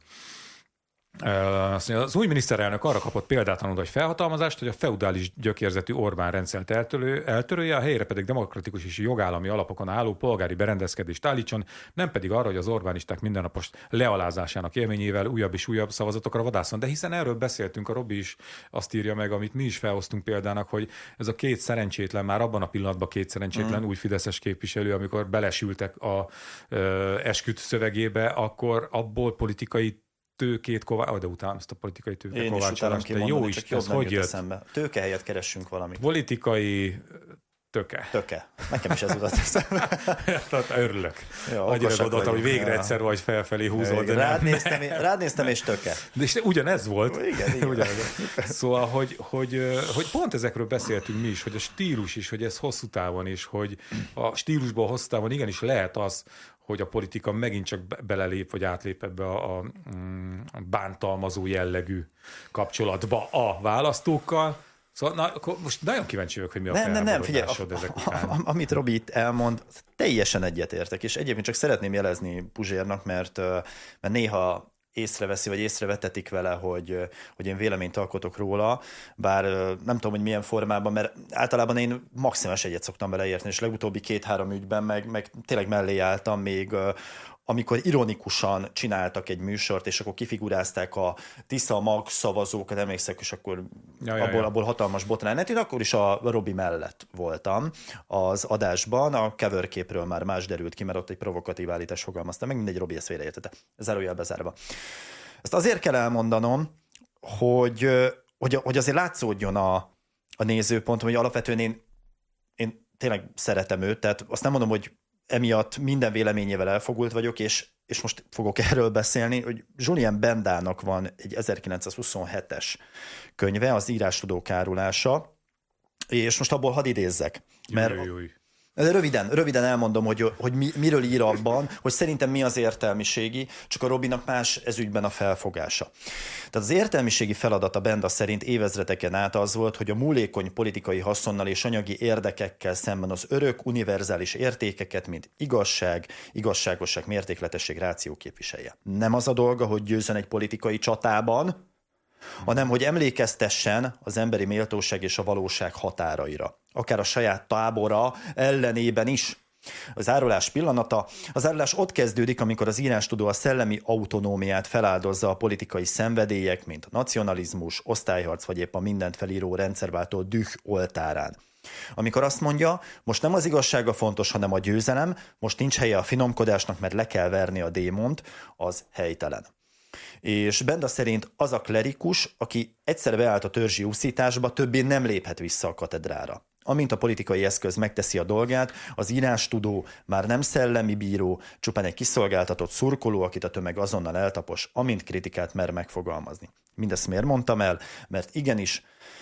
Az új miniszterelnök arra kapott példátlanul egy felhatalmazást, hogy a feudális gyökérzetű Orbán rendszert eltörő, eltörője, a helyre pedig demokratikus és jogállami alapokon álló polgári berendezkedést állítson, nem pedig arra, hogy az Orbánisták mindennapos lealázásának élményével újabb és újabb szavazatokra vadászon. De hiszen erről beszéltünk, a Robi is azt írja meg, amit mi is felhoztunk példának, hogy ez a két szerencsétlen, már abban a pillanatban két szerencsétlen mm. új fideszes képviselő, amikor belesültek a ö, esküt szövegébe, akkor abból politikai tőkét kovácsolást, de utána ezt a politikai tőke kovácsolást, de jó is, ez hogy jött? Eszembe. Tőke helyett keressünk valamit. Politikai töke. Töke. Nekem is ez jutott eszembe. Tehát örülök. Ja, annyira gondoltam, hogy végre ja. egyszer vagy felfelé húzol, de rád nem. Néztem, rád néztem, és töke. De és ugyanez volt. Igen, igen. Ugyanez. Szóval, hogy, hogy, hogy pont ezekről beszéltünk mi is, hogy a stílus is, hogy ez hosszú távon is, hogy a stílusból hosszú távon igenis lehet az, hogy a politika megint csak belelép, vagy átlép ebbe a, a, a bántalmazó jellegű kapcsolatba a választókkal. Szóval na, most nagyon kíváncsi vagyok, hogy mi a nem, nem, nem, figyelj, ezek után. A, amit Robi itt elmond, teljesen egyetértek, és egyébként csak szeretném jelezni Puzsérnak, mert, mert néha észreveszi, vagy észrevetetik vele, hogy, hogy én véleményt alkotok róla, bár nem tudom, hogy milyen formában, mert általában én maximális egyet szoktam vele érteni, és legutóbbi két-három ügyben meg, meg tényleg mellé álltam még, amikor ironikusan csináltak egy műsort, és akkor kifigurázták a Tisza mag szavazókat, emlékszek, és akkor ja, ja, abból, ja. abból hatalmas botrány. Én akkor is a Robi mellett voltam az adásban, a coverképről már más derült ki, mert ott egy provokatív állítás fogalmazta, meg mindegy, Robi ezt félreértette. Zárójelbe zárva. Ezt azért kell elmondanom, hogy, hogy, hogy azért látszódjon a, a nézőpont, hogy alapvetően én, én tényleg szeretem őt, tehát azt nem mondom, hogy emiatt minden véleményével elfogult vagyok, és, és most fogok erről beszélni, hogy Julien Bendának van egy ezerkilencszázhuszonhetes könyve, az Írástudók árulása, és most abból hadd idézzek, mert júj, júj. Röviden, röviden elmondom, hogy, hogy mi, miről ír abban, hogy szerintem mi az értelmiségi, csak a Robinak más ezügyben a felfogása. Tehát az értelmiségi feladata Benda szerint évezredeken át az volt, hogy a múlékony politikai haszonnal és anyagi érdekekkel szemben az örök, univerzális értékeket, mint igazság, igazságosság, mértékletesség, ráció képviselje. Nem az a dolga, hogy győzzön egy politikai csatában, hanem hogy emlékeztessen az emberi méltóság és a valóság határaira. Akár a saját tábora ellenében is. Az árulás pillanata. Az árulás ott kezdődik, amikor az írástudó a szellemi autonómiát feláldozza a politikai szenvedélyek, mint a nacionalizmus, osztályharc vagy épp a mindent felíró rendszerváltó düh oltárán. Amikor azt mondja, most nem az igazsága fontos, hanem a győzelem, most nincs helye a finomkodásnak, mert le kell verni a démont, az helytelen. És Benda szerint az a klerikus, aki egyszer beállt a törzsi úszításba, többé nem léphet vissza a katedrára. Amint a politikai eszköz megteszi a dolgát, az írástudó már nem szellemi bíró, csupán egy kiszolgáltatott szurkoló, akit a tömeg azonnal eltapos, amint kritikát mer megfogalmazni. Mindezt miért mondtam el? Mert igenis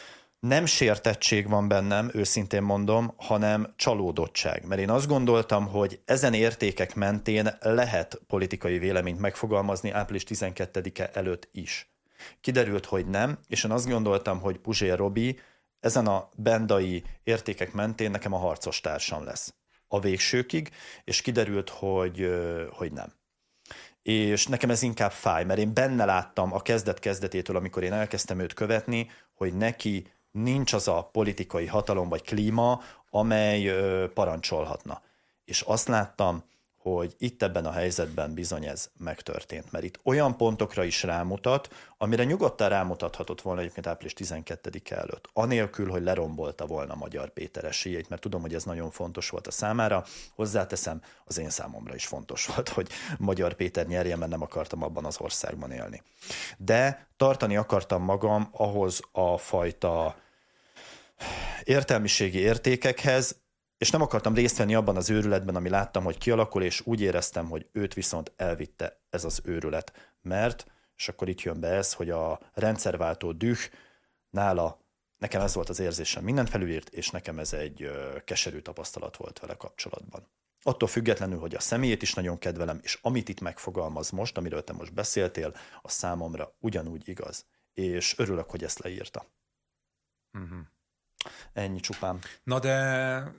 nem sértettség van bennem, őszintén mondom, hanem csalódottság. Mert én azt gondoltam, hogy ezen értékek mentén lehet politikai véleményt megfogalmazni április tizenkettedike előtt is. Kiderült, hogy nem, és én azt gondoltam, hogy Puzsér Robi ezen a bendai értékek mentén nekem a harcos társam lesz. A végsőkig, és kiderült, hogy, hogy nem. és nekem ez inkább fáj, mert én benne láttam a kezdet-kezdetétől, amikor én elkezdtem őt követni, hogy neki nincs az a politikai hatalom vagy klíma, amely ö, parancsolhatna. És azt láttam, hogy itt ebben a helyzetben bizony ez megtörtént, mert itt olyan pontokra is rámutat, amire nyugodtan rámutathatott volna egyébként április tizenkettedike előtt, anélkül, hogy lerombolta volna Magyar Péter esélyeit, mert tudom, hogy ez nagyon fontos volt a számára. Hozzáteszem, az én számomra is fontos volt, hogy Magyar Péter nyerjen, mert nem akartam abban az országban élni. De tartani akartam magam ahhoz a fajta értelmiségi értékekhez, és nem akartam részt venni abban az őrületben, ami láttam, hogy kialakul, és úgy éreztem, hogy őt viszont elvitte ez az őrület. Mert, és akkor itt jön be ez, hogy a rendszerváltó düh nála, nekem ez volt az érzésem, mindent felülírt, és nekem ez egy ö, keserű tapasztalat volt vele kapcsolatban. Attól függetlenül, hogy a személyét is nagyon kedvelem, és amit itt megfogalmaz most, amiről te most beszéltél, a számomra ugyanúgy igaz. És örülök, hogy ezt leírta. Uh-huh. Ennyi csupán. Na de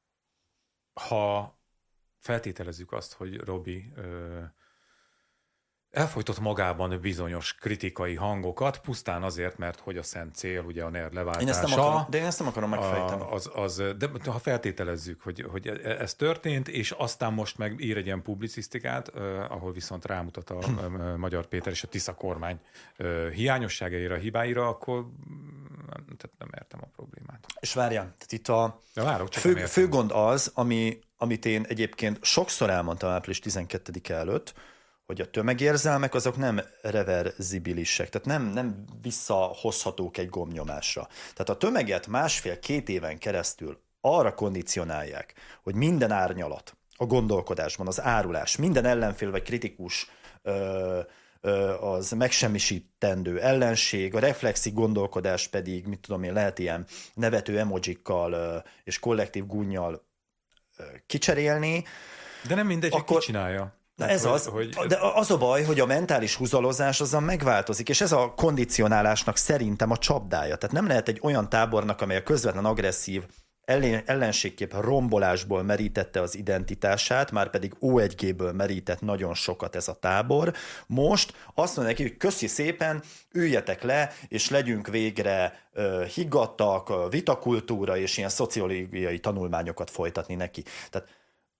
ha feltételezzük azt, hogy Robi ö, elfojtott magában bizonyos kritikai hangokat, pusztán azért, mert hogy a szent cél, ugye a NER leváltása. Én ezt nem akarom, de én ezt nem akarom megfejteni. Az, az, de ha feltételezzük, hogy, hogy ez történt, és aztán most meg ír egy ilyen publicisztikát, eh, ahol viszont rámutat a hm. Magyar Péter és a Tisza kormány eh, hiányosságaira, hibáira, akkor tehát nem értem a problémát. És várjál, tehát itt a várok, fő, fő gond az, ami, amit én egyébként sokszor elmondtam április tizenkettedike előtt, hogy a tömegérzelmek azok nem reverzibilisek, tehát nem, nem visszahozhatók egy gombnyomásra. Tehát a tömeget másfél-két éven keresztül arra kondicionálják, hogy minden árnyalat a gondolkodásban, az árulás, minden ellenfél vagy kritikus ö, ö, az megsemmisítendő ellenség, a reflexi gondolkodás pedig, mit tudom én, lehet ilyen nevető emojikkal ö, és kollektív gúnnyal ö, kicserélni. De nem mindegy, akkor... hogy ki csinálja. Na ez hogy, az, hogy ez... de az a baj, hogy a mentális húzalozás azzal megváltozik, és ez a kondicionálásnak szerintem a csapdája. Tehát nem lehet egy olyan tábornak, amely a közvetlen agresszív ellenségkép rombolásból merítette az identitását, már pedig ó egy géből merített nagyon sokat ez a tábor. Most azt mondja neki, hogy köszi szépen, üljetek le, és legyünk végre uh, higgadtak, uh, vitakultúra és ilyen szociológiai tanulmányokat folytatni neki. Tehát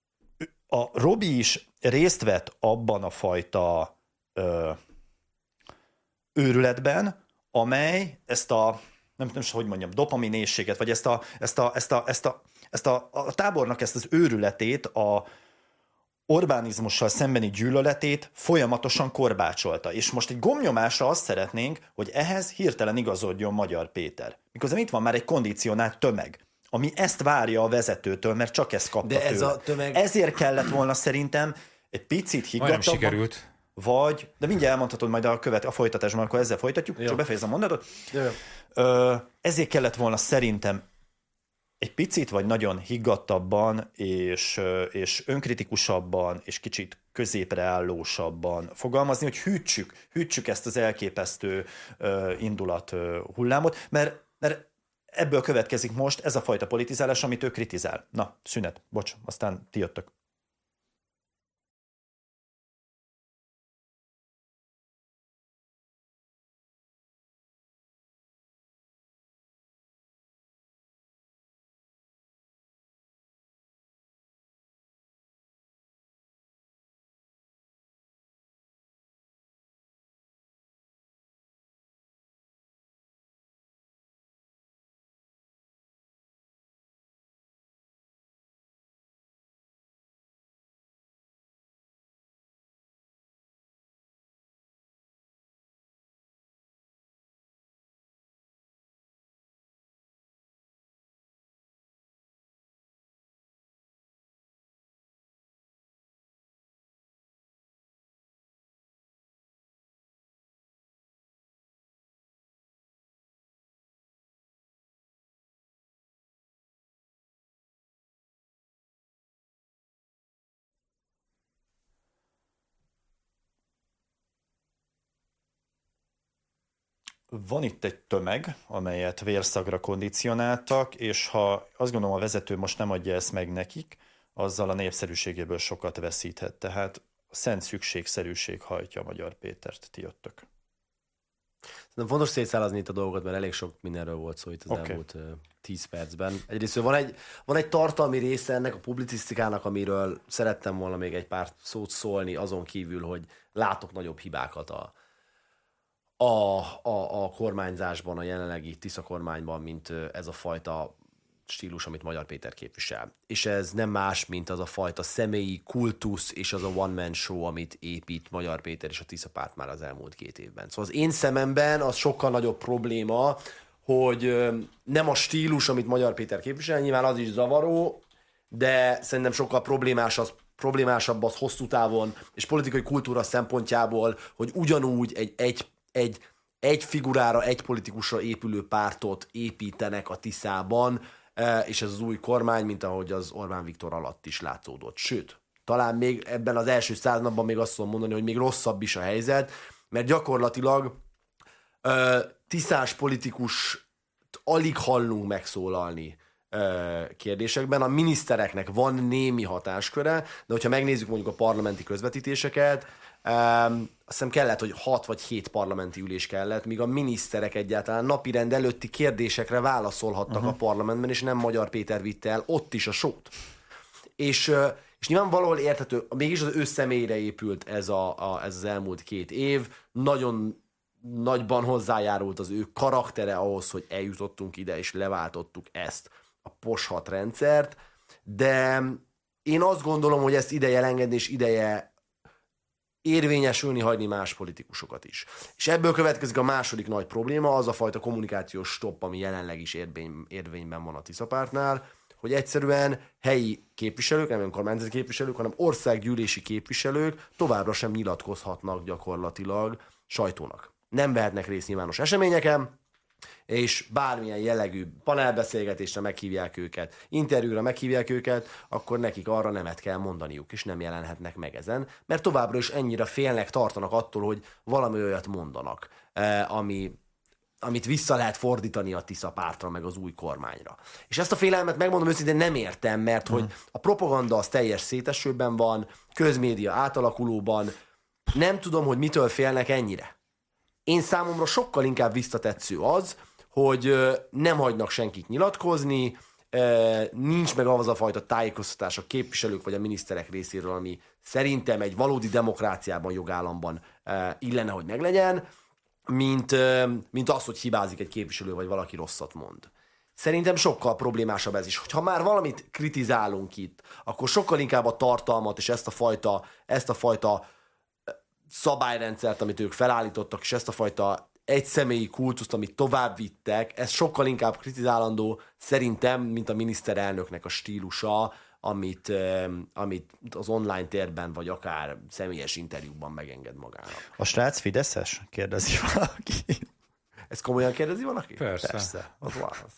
a Robi is részt vett abban a fajta ö, őrületben, amely ezt a, nem tudom, hogy mondjam, dopaminészséget, vagy ezt a, ezt a, ezt a, ezt a, ezt a, a tábornak ezt az őrületét, a Orbánizmussal szembeni gyűlöletét folyamatosan korbácsolta. És most egy gombnyomásra azt szeretnénk, hogy ehhez hirtelen igazodjon Magyar Péter. Miközben itt van már egy kondicionált tömeg, ami ezt várja a vezetőtől, mert csak ezt kapta de ez tőle. A tömeg... Ezért kellett volna szerintem egy picit higgadtabban. Nem sikerült. Vagy, de mindjárt elmondhatod majd a, követ, a folytatásban, akkor ezzel folytatjuk, jó. Csak befejezem a mondatot. Jó. Ö, ezért kellett volna szerintem egy picit, vagy nagyon higgadtabban, és, és önkritikusabbban, és kicsit középre állósabban fogalmazni, hogy hűtsük, hűtsük ezt az elképesztő ö, indulat ö, hullámot, mert, mert ebből következik most ez a fajta politizálás, amit ő kritizál. Na, szünet, bocs, aztán ti jöttök. Van itt egy tömeg, amelyet vérszagra kondicionáltak, és ha azt gondolom a vezető most nem adja ezt meg nekik, azzal a népszerűségéből sokat veszíthet. Tehát a szent szükségszerűség hajtja Magyar Pétert, ti jöttök. Nem fontos szétszállazni itt a dolgokat, mert elég sok mindenről volt szó itt az okay. elmúlt uh, tíz percben. Egyrészt van egy, van egy tartalmi része ennek a publicisztikának, amiről szerettem volna még egy pár szót szólni, azon kívül, hogy látok nagyobb hibákat a, a, a, a kormányzásban, a jelenlegi Tisza kormányban, mint ez a fajta stílus, amit Magyar Péter képvisel. És ez nem más, mint az a fajta személyi kultusz és az a one-man show, amit épít Magyar Péter és a Tisza párt már az elmúlt két évben. Szóval az én szememben az sokkal nagyobb probléma, hogy nem a stílus, amit Magyar Péter képvisel, nyilván az is zavaró, de szerintem sokkal problémás az, problémásabb az hosszú távon, és politikai kultúra szempontjából, hogy ugyanúgy egy, egy, egy, egy figurára, egy politikusra épülő pártot építenek a Tiszában, és ez az új kormány, mint ahogy az Orbán Viktor alatt is látszódott. Sőt, talán még ebben az első száz napban még azt tudom mondani, hogy még rosszabb is a helyzet, mert gyakorlatilag uh, tiszás politikus alig hallunk megszólalni uh, kérdésekben. A minisztereknek van némi hatásköre, de hogyha megnézzük mondjuk a parlamenti közvetítéseket, Um, azt hiszem kellett, hogy hat vagy hét parlamenti ülés kellett, míg a miniszterek egyáltalán napirend előtti kérdésekre válaszolhattak uh-huh. a parlamentben, és nem Magyar Péter vitte el ott is a sót. És, és nyilván valahol érthető, mégis az ő személyre épült ez, a, a, ez az elmúlt két év, nagyon nagyban hozzájárult az ő karaktere ahhoz, hogy eljutottunk ide, és leváltottuk ezt a poshat rendszert, de én azt gondolom, hogy ezt ideje elengedni, és ideje érvényesülni hagyni más politikusokat is. És ebből következik a második nagy probléma, az a fajta kommunikációs stopp, ami jelenleg is érvény, érvényben van a Tisza pártnál, hogy egyszerűen helyi képviselők, nem önkormányzati képviselők, hanem országgyűlési képviselők továbbra sem nyilatkozhatnak gyakorlatilag sajtónak. Nem vehetnek részt nyilvános eseményeken, és bármilyen jellegű panelbeszélgetésre meghívják őket, interjúra meghívják őket, akkor nekik arra nemet kell mondaniuk, és nem jelenhetnek meg ezen, mert továbbra is ennyire félnek tartanak attól, hogy valami olyat mondanak, ami, amit vissza lehet fordítani a Tisza pártra, meg az új kormányra. És ezt a félelmet megmondom őszintén nem értem, mert hogy a propaganda az teljes szétesőben van, közmédia átalakulóban, nem tudom, hogy mitől félnek ennyire. Én számomra sokkal inkább visszatetsző az, hogy nem hagynak senkit nyilatkozni, nincs meg az a fajta tájékoztatás a képviselők vagy a miniszterek részéről, ami szerintem egy valódi demokráciában, jogállamban illene, hogy meglegyen, mint, mint az, hogy hibázik egy képviselő, vagy valaki rosszat mond. Szerintem sokkal problémásabb ez is. Hogyha már valamit kritizálunk itt, akkor sokkal inkább a tartalmat és ezt a fajta, ezt a fajta szabályrendszert, amit ők felállítottak, és ezt a fajta egyszemélyi kultuszt, amit tovább vittek, ez sokkal inkább kritizálandó szerintem, mint a miniszterelnöknek a stílusa, amit, amit az online térben, vagy akár személyes interjúban megenged magának. A srác fideszes? Kérdezi valaki. Ez komolyan kérdezi valaki? Persze. Persze. Az válasz.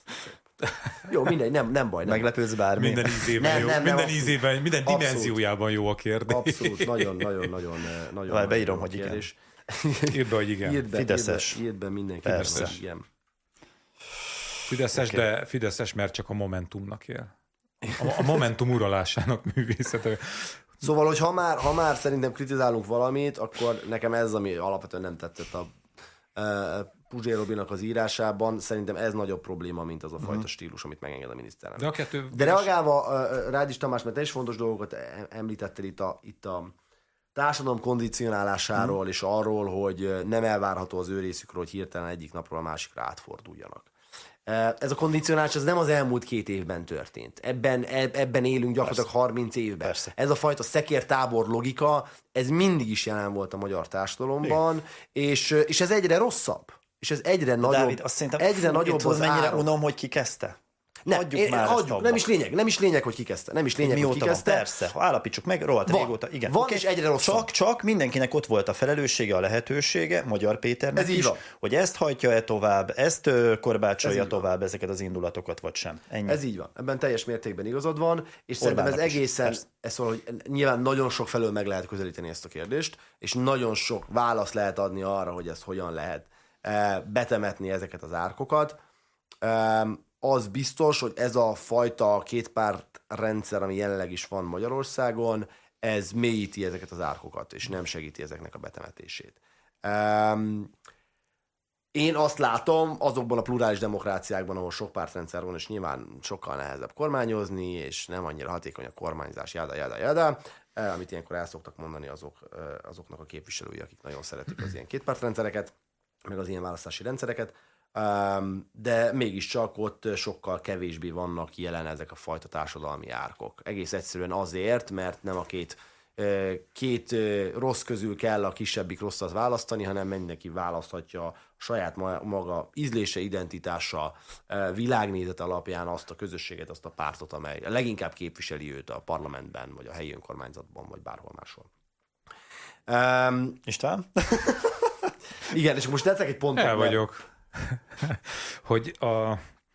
Jó, mindegy, nem, nem baj. Nem Meglepődsz bármi. Minden ízében nem, jó, nem, nem, minden ízében, minden abszolút. dimenziójában jó a kérdés. Abszolút, nagyon, nagyon, nagyon, nagyon. Várj, beírom, nagyon hogy kérdés. igen. Írd be, hogy igen. Írd be, Fideszes. Írd be, írd be mindenki. Persze. Hogy igen. Fideszes, okay. De Fideszes, mert csak a Momentumnak él. A, a Momentum uralásának művészete. Szóval, hogy ha már, ha már szerintem kritizálunk valamit, akkor nekem ez, ami alapvetően nem tetszett a uh, Puzsér Robinak az írásában, szerintem ez nagyobb probléma, mint az a fajta uh-huh. stílus, amit megenged a miniszterelnök. De, a kettő... De reagálva uh, Rádis Tamás, mert te is fontos dolgokat említettél itt a, itt a társadalom kondicionálásáról, uh-huh. és arról, hogy nem elvárható az ő részükről, hogy hirtelen egyik napról a másikra átforduljanak. Ez a kondicionálás az nem az elmúlt két évben történt. Ebben, ebben élünk gyakorlatilag Persze. harminc évben. Persze. Ez a fajta szekértábor logika, ez mindig is jelen volt a magyar társadalomban, és, és ez egyre rosszabb. És ez egyre nagyobb. Dávid, azt szerintem egyre nagyobb az mennyire áron. unom, hogy ki kezdte. Nem, hagyjuk én, már hagyjuk, nem is lényeg, nem is lényeg, hogy ki kezdte. Nem is lényeg, Mióta hogy ki kezdte. Van, persze, állapítsuk meg, rohadt van, régóta. Igen. Van, okay. és egyre rosszabb. Csak, csak mindenkinek ott volt a felelőssége, a lehetősége, Magyar Péternek ez is, van. hogy ezt hajtja-e tovább, ezt korbácsolja ez tovább ezeket az indulatokat, vagy sem. Ennyi. Ez így van. Ebben teljes mértékben igazad van, és szerintem ez egészen, ez szóval, hogy nyilván nagyon sok felől meg lehet közelíteni ezt a kérdést, és nagyon sok választ lehet adni arra, hogy ezt hogyan lehet betemetni ezeket az árkokat. Az biztos, hogy ez a fajta kétpárt rendszer, ami jelenleg is van Magyarországon, ez mélyíti ezeket az árkokat, és nem segíti ezeknek a betemetését. Um, Én azt látom azokban a plurális demokráciákban, ahol sok pártrendszer van, és nyilván sokkal nehezebb kormányozni, és nem annyira hatékony a kormányzás, jada, jada, jada, amit ilyenkor el szoktak mondani azok, azoknak a képviselői, akik nagyon szeretik az ilyen kétpártrendszereket, meg az ilyen választási rendszereket, de mégiscsak ott sokkal kevésbé vannak jelen ezek a fajta társadalmi árkok. Egész egyszerűen azért, mert nem a két két rossz közül kell a kisebbik rosszat választani, hanem mindenki választhatja a saját maga ízlése, identitása, világnézet alapján azt a közösséget, azt a pártot, amely leginkább képviseli őt a parlamentben, vagy a helyi önkormányzatban, vagy bárhol máshol. Um, István? Igen, és most tetszek egy pontot. El vagyok. Hogy a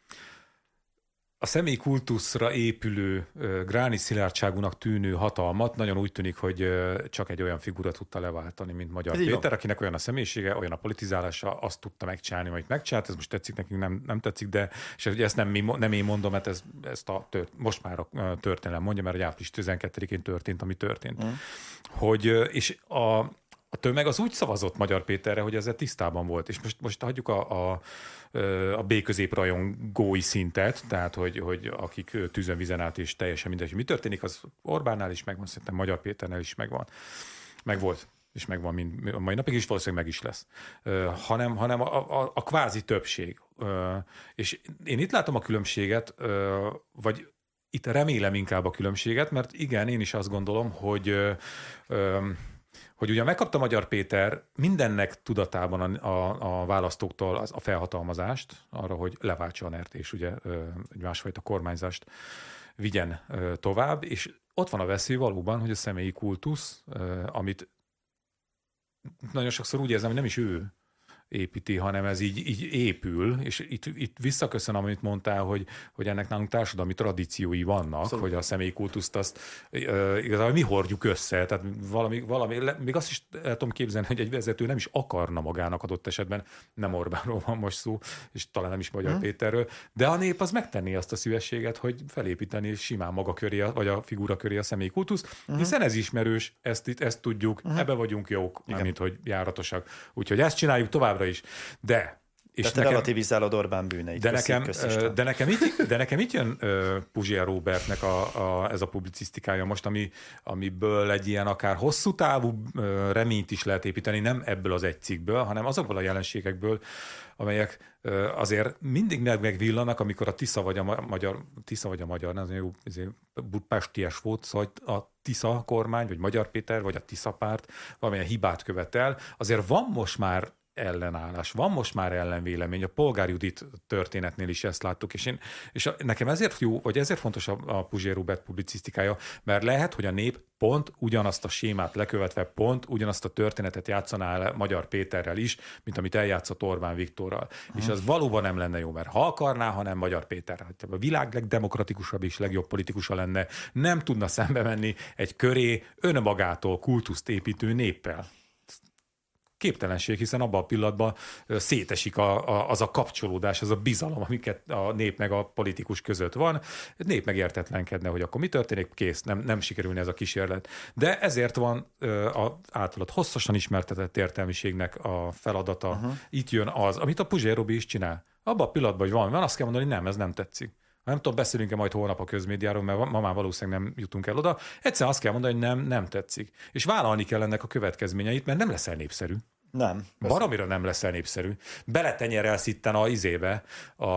A személyi kultuszra épülő, gráni szilárdságúnak tűnő hatalmat nagyon úgy tűnik, hogy csak egy olyan figura tudta leváltani, mint Magyar ez Péter, akinek olyan a személyisége, olyan a politizálása, azt tudta megcsinálni, amit megcsinált, ez most tetszik nekünk, nem, nem tetszik, de és ugye ezt nem, nem én mondom, mert ez, ezt a tört, most már a történelem mondja, mert április tizenkettedikén történt, ami történt. Mm. Hogy, és a, a tömeg az úgy szavazott Magyar Péterre, hogy ezzel tisztában volt, és most, most hagyjuk a, a a B-középrajongói szintet, tehát hogy, hogy akik tűzön vizen át és teljesen mindegy, hogy mi történik, az Orbánnál is megvan, szerintem Magyar Péternél is megvan. Megvolt, és megvan mind, a mai napig is, valószínűleg meg is lesz. Uh, hanem hanem a, a, a kvázi többség. Uh, és én itt látom a különbséget, uh, vagy itt remélem inkább a különbséget, mert igen, én is azt gondolom, hogy uh, um, hogy ugye megkapta Magyar Péter mindennek tudatában a, a, a választóktól az, a felhatalmazást arra, hogy leváltsa a nert, és ugye egy másfajta kormányzást vigyen tovább, és ott van a veszély valóban, hogy a személyi kultusz, amit nagyon sokszor úgy érzem, hogy nem is ő építi, hanem ez így, így épül, és itt, itt visszaköszön, amit mondtál, hogy, hogy ennek nálunk társadalmi tradíciói vannak, szóval, hogy a személyi kultuszt azt uh, igazából mi hordjuk össze, tehát valami, valami, még azt is el tudom képzelni, hogy egy vezető nem is akarna magának adott esetben, nem Orbánról van most szó, és talán nem is Magyar hmm. Péterről, de a nép az megtenné azt a szívességet, hogy felépíteni simán maga köré, vagy a figura köré a személyi kultusz, hmm. hiszen ez ismerős, ezt, ezt tudjuk, hmm. ebbe vagyunk jók, mint hogy járatosak. Úgyhogy ezt csináljuk tovább is. De és tehát nekem, relativizálod Orbán bűneit. De nekem, de, nekem itt, de nekem itt jön uh, Puzsér Róbertnek a, a, ez a publicisztikája most, ami, amiből egy ilyen akár hosszú távú uh, reményt is lehet építeni, nem ebből az egy cikkből, hanem azokból a jelenségekből, amelyek uh, azért mindig megvillanak, amikor a Tisza vagy a magyar, Tisza vagy a magyar, nem jó, budapesties volt, szóval a Tisza kormány, vagy Magyar Péter, vagy a Tisza párt valamilyen hibát követel. Azért van most már ellenállás. Van most már ellenvélemény. A Polgár Judit történetnél is ezt láttuk, és, én, és a, nekem ezért jó, vagy ezért fontos a, a Puzsér Róbert publicisztikája, mert lehet, hogy a nép pont ugyanazt a sémát lekövetve, pont ugyanazt a történetet játszaná el Magyar Péterrel is, mint amit eljátszott Orbán Viktorral. Uh-huh. És az valóban nem lenne jó, mert ha akarná, hanem Magyar Péter. A világ legdemokratikusabb és legjobb politikusa lenne, nem tudna szembe menni egy köré önmagától kultuszt építő néppel. Képtelenség, hiszen abban a pillanatban szétesik a, a, az a kapcsolódás, az a bizalom, amiket a nép meg a politikus között van. A nép megértetlenkedne, hogy akkor mi történik, kész, nem, nem sikerülne ez a kísérlet. De ezért van az általad hosszasan ismertetett értelmiségnek a feladata. Uh-huh. Itt jön az, amit a Puzsér Robi is csinál. Abban a pillanatban, hogy van, van, azt kell mondani, hogy nem, ez nem tetszik. Nem tudom, beszélünk-e majd holnap a közmédiáról, mert ma már valószínűleg nem jutunk el oda. Egyszerűen azt kell mondani, hogy nem, nem tetszik. És vállalni kell ennek a következményeit, mert nem leszel népszerű. Nem. Baromira nem leszel népszerű. Beletenyerelsz itten a izébe, a,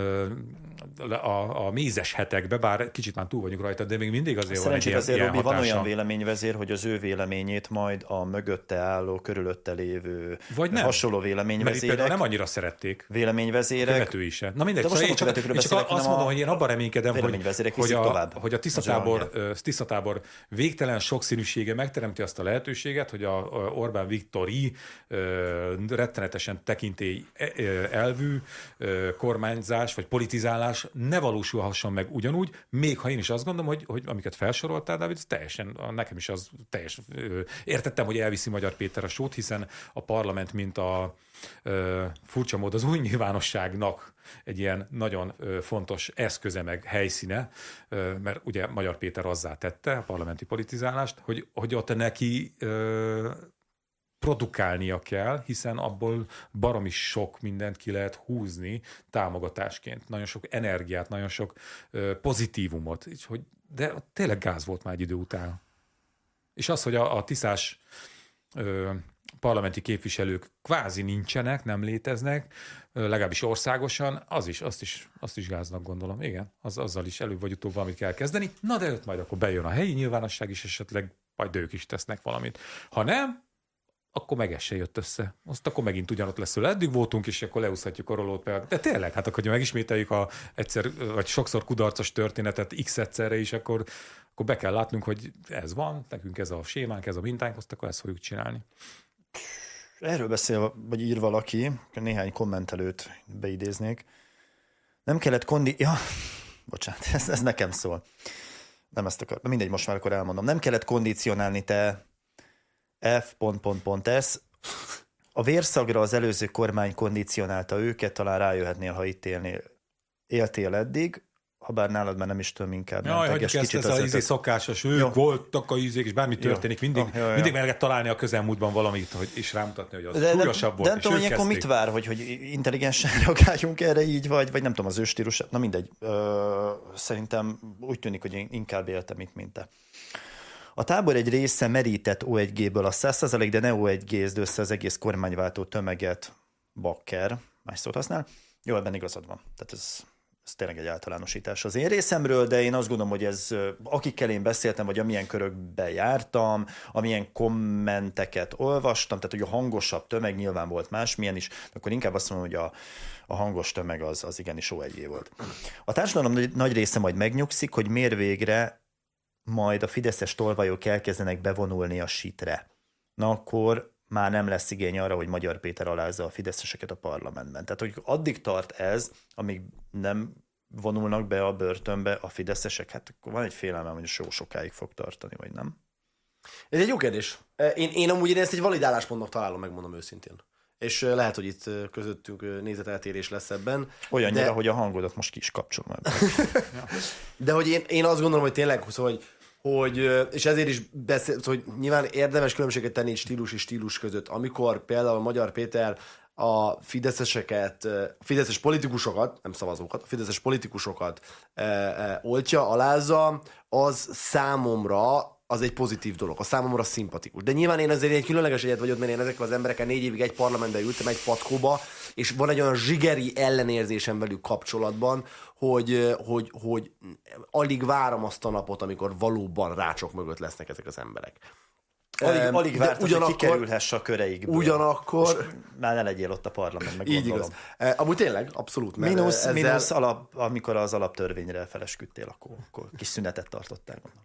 a, a mézes hetekbe, bár kicsit már túl vagyunk rajta, de még mindig azért van egy ilyen, azért, ilyen Robi, hatása. Van olyan véleményvezér, hogy az ő véleményét majd a mögötte álló, körülötte lévő vagy nem. hasonló véleményvezérek. Mert nem annyira szerették. Véleményvezérek. Követő is. Na mindegy, szóval én csak, én csak azt mondom, hogy én abban reménykedem, hogy, hogy a, hogy a Tiszatábor, Tiszatábor végtelen sokszínűsége megteremti azt a lehetőséget, hogy a Orbán Viktori rettenetesen tekintély elvű kormányzás vagy politizálás ne valósulhasson meg ugyanúgy, még ha én is azt gondolom, hogy, hogy amiket felsoroltál, Dávid, ez teljesen, nekem is az teljes, értettem, hogy elviszi Magyar Péter a sót, hiszen a parlament, mint a furcsa mód az új nyilvánosságnak egy ilyen nagyon fontos eszköze meg helyszíne, mert ugye Magyar Péter azzá tette a parlamenti politizálást, hogy, hogy ott neki produkálnia kell, hiszen abból baromi sok mindent ki lehet húzni támogatásként. Nagyon sok energiát, nagyon sok pozitívumot. Hogy, de tényleg gáz volt már egy idő után. És az, hogy a, a tiszás parlamenti képviselők kvázi nincsenek, nem léteznek, legalábbis országosan, az is, azt is, azt is gáznak gondolom. Igen, az, azzal is előbb vagy utóbb valamit kell kezdeni. Na de ott majd akkor bejön a helyi nyilvánosság is, esetleg majd ők is tesznek valamit. Ha nem, akkor meg ez se jött össze. Azt akkor megint ugyanott lesz, hogy eddig voltunk, és akkor leúszhatjuk a rolót. De tényleg, hát akkor, hogy megismételjük a egyszer, vagy sokszor kudarcos történetet x egyszerre is, akkor, akkor be kell látnunk, hogy ez van, nekünk ez a sémánk, ez a mintánk, azt akkor ezt fogjuk csinálni. Erről beszél, vagy ír valaki, néhány kommentelőt beidéznék. Nem kellett kondi... Ja, bocsánat, ez, ez nekem szól. Nem ezt akar. Mindegy, most már akkor elmondom. Nem kellett kondicionálni te F.S. A vérszagra az előző kormány kondicionálta őket, talán rájöhetnél, ha itt élnél. Éltél eddig, ha bár nálad már nem is tudom, inkább jaj, menteges. Kicsit ez az a izé szokásos, ők jó. voltak a izék, és bármi történik, mindig, jó, jó, jó. mindig meg lehet találni a közelmúltban valamit, hogy, és rámutatni, hogy az de, súlyosabb de, volt. De nem tudom, hogy ilyenkor mit vár, hogy, hogy intelligensen reagáljunk erre így, vagy, vagy nem tudom, az ő stílus. Na mindegy, Ö, szerintem úgy tűnik, hogy én inkább éltem itt, mint te. A tábor egy része merített O egy G-ből a száz százalék, de ne O egy G-zd össze az egész kormányváltó tömeget, bakker, más szót használ. Jó, ebben igazad van. Tehát ez, ez tényleg egy általánosítás az én részemről, de én azt gondolom, hogy ez, akikkel én beszéltem, vagy amilyen körökbe jártam, amilyen kommenteket olvastam, tehát hogy a hangosabb tömeg nyilván volt másmilyen is, akkor inkább azt mondom, hogy a, a hangos tömeg az, az igenis O egy G volt. A társadalom nagy része majd megnyugszik, hogy miért végre majd a fideszes tolvajok elkezdenek bevonulni a sitre. Na akkor már nem lesz igény arra, hogy Magyar Péter alázza a fideszeseket a parlamentben. Tehát, hogy addig tart ez, amíg nem vonulnak be a börtönbe a fideszesek, hát akkor van egy félelmem, hogy so sokáig fog tartani, vagy nem? Ez egy jó kérdés. Én, én amúgy ezt egy valid álláspontnak találom, megmondom őszintén. És lehet, hogy itt közöttünk nézeteltérés lesz ebben. Olyannyira, de... hogy a hangodat most ki is kapcsolom ebben. De hogy én, én azt gondolom, hogy tényleg, hogy, hogy és ezért is beszél, hogy nyilván érdemes különbséget tenni stílus és stílus között. Amikor például Magyar Péter a fideszeseket, a fideszes politikusokat, nem szavazókat, a fideszes politikusokat e, e, oltja, alázza, az számomra az egy pozitív dolog, a számomra szimpatikus. De nyilván én azért egy különleges egyet vagyok, mert én ezekkel az emberekkel négy évig egy parlamentben ültem, egy patkóba, és van egy olyan zsigeri ellenérzésem velük kapcsolatban, hogy, hogy, hogy alig várom azt a napot, amikor valóban rácsok mögött lesznek ezek az emberek. Alig, um, alig vártad, hogy kikerülhesse a köreikből. Ugyanakkor... Már ne legyél ott a parlamentben, így igaz. Uh, amúgy tényleg, abszolút. Minusz, ezzel... minusz alap, amikor az alaptörvényre felesküdtél, akkor, akkor kis szünetet tartottál, gondolom.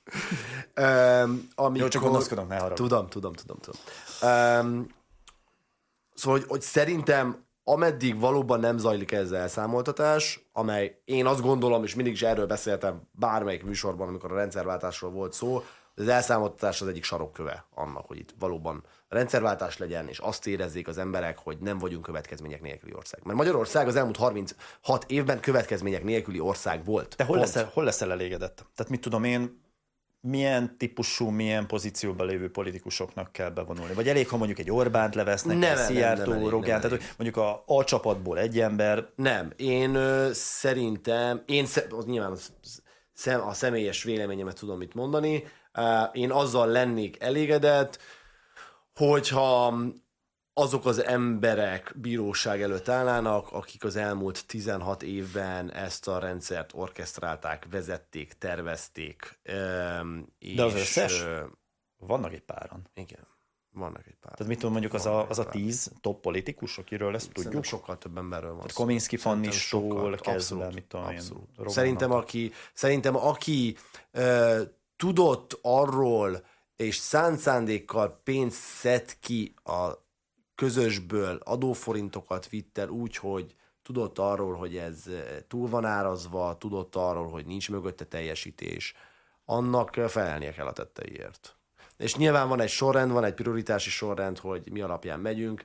Um, amikor... Jó, csak gondoskodom, ne haragudj. Tudom, tudom, tudom. tudom. Um, szóval, hogy, hogy szerintem ameddig valóban nem zajlik ezzel elszámoltatás, amely én azt gondolom, és mindig is erről beszéltem bármelyik műsorban, amikor a rendszerváltásról volt szó, az elszámoltatás az egyik sarokköve annak, hogy itt valóban rendszerváltás legyen, és azt érezzék az emberek, hogy nem vagyunk következmények nélküli ország. Mert Magyarország az elmúlt harminchat évben következmények nélküli ország volt. De hol leszel, hol leszel elégedett? Tehát mit tudom én, milyen típusú, milyen pozícióban lévő politikusoknak kell bevonulni? Vagy elég, ha mondjuk egy Orbánt levesznek, egy Szijjártó, Rogán, tehát hogy mondjuk a A csapatból egy ember... Nem, én ö, szerintem, én sz- nyilván szem, a személyes véleményemet tudom itt mondani, uh, én azzal lennék elégedett, hogyha azok az emberek bíróság előtt állnának, akik az elmúlt tizenhat évben ezt a rendszert orkesztrálták, vezették, tervezték. És, de az összes? Vannak egy páran. Igen, vannak egy páran. Tehát mit tudom, mondjuk az a, az a tíz top politikus, akiről ezt Szerintem tudjuk? Sokkal több emberről van. Kominski Fannistól kezdve, mit tudom én. Szerintem aki, szerintem aki uh, tudott arról, és szánt szándékkal pénzt szed ki a közösből adóforintokat vitt el úgy, hogy tudott arról, hogy ez túl van árazva, tudott arról, hogy nincs mögötte teljesítés, annak felelnie kell a tetteiért. És nyilván van egy sorrend, van egy prioritási sorrend, hogy mi alapján megyünk,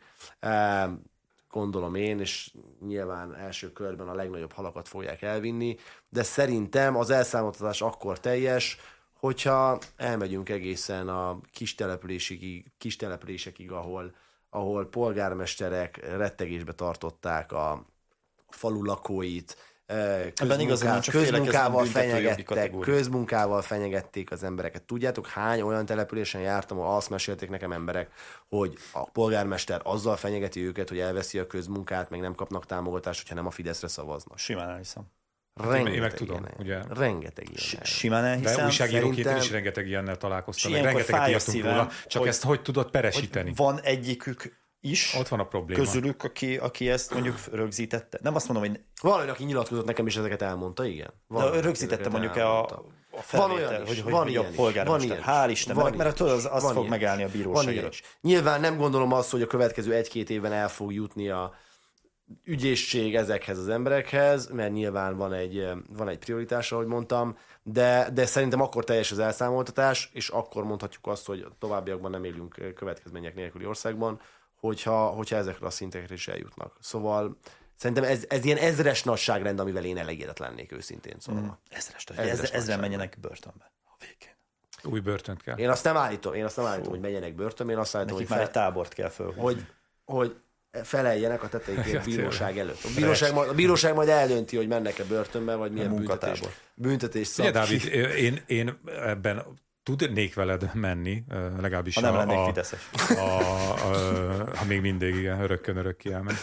gondolom én, és nyilván első körben a legnagyobb halakat fogják elvinni, de szerintem az elszámoltatás akkor teljes, hogyha elmegyünk egészen a kis településekig, kis településekig ahol, ahol polgármesterek rettegésbe tartották a falu lakóit, közmunká, közmunkával fenyegettek, közmunkával fenyegették az embereket. Tudjátok, hány olyan településen jártam, ahol azt mesélték nekem emberek, hogy a polgármester azzal fenyegeti őket, hogy elveszi a közmunkát, meg nem kapnak támogatást, hogyha nem a Fideszre szavaznak. Simán elhiszem. Rengeteg én meg tudom, ugye? Rengeteg ilyen. Simán elhiszem. De újságíróként szerintem... is rengeteg ilyennel találkoztam, rengeteget írtunk róla, csak hogy, ezt hogy tudod peresíteni? Van egyikük is ott van a probléma. Közülük, aki, aki ezt mondjuk rögzítette. Nem azt mondom, hogy... Van olyan, aki nyilatkozott nekem, és ezeket elmondta, igen. Van, de rögzítette mondjuk a, a felvétel, hogy, van hogy a polgármester. Hál' Istennek, mert az, az fog megállni a bíróságra. Nyilván nem gondolom azt, hogy a következő egy-két évben el fog jutni a ügyészség ezekhez az emberekhez, mert nyilván van egy, van egy prioritás, ahogy mondtam, de, de szerintem akkor teljes az elszámoltatás, és akkor mondhatjuk azt, hogy továbbiakban nem élünk következmények nélküli országban, hogyha, hogyha ezekre a szintekre is eljutnak. Szóval szerintem ez, ez ilyen ezres nagyságrend, amivel én elégedett lennék őszintén. Szóval. Mm. Ezres, ezres, ezres ezren menjenek börtönbe a végén. Új börtönt kell. Én azt nem állítom, én azt nem állítom, hogy menjenek börtönbe, én azt állítom, nekik hogy már fel, egy tábort kell fölhozni. Hogy, hogy feleljenek a tetteikért a bíróság előtt. A bíróság, majd, a bíróság majd eldönti, hogy mennek-e börtönbe, vagy milyen büntetés, büntetés szab. Ugye, Dávid, én, én ebben tudnék veled menni, legalábbis ha nem a, lennék a, fideszes. A, a, ha még mindig igen, örökkön örökké elmegy.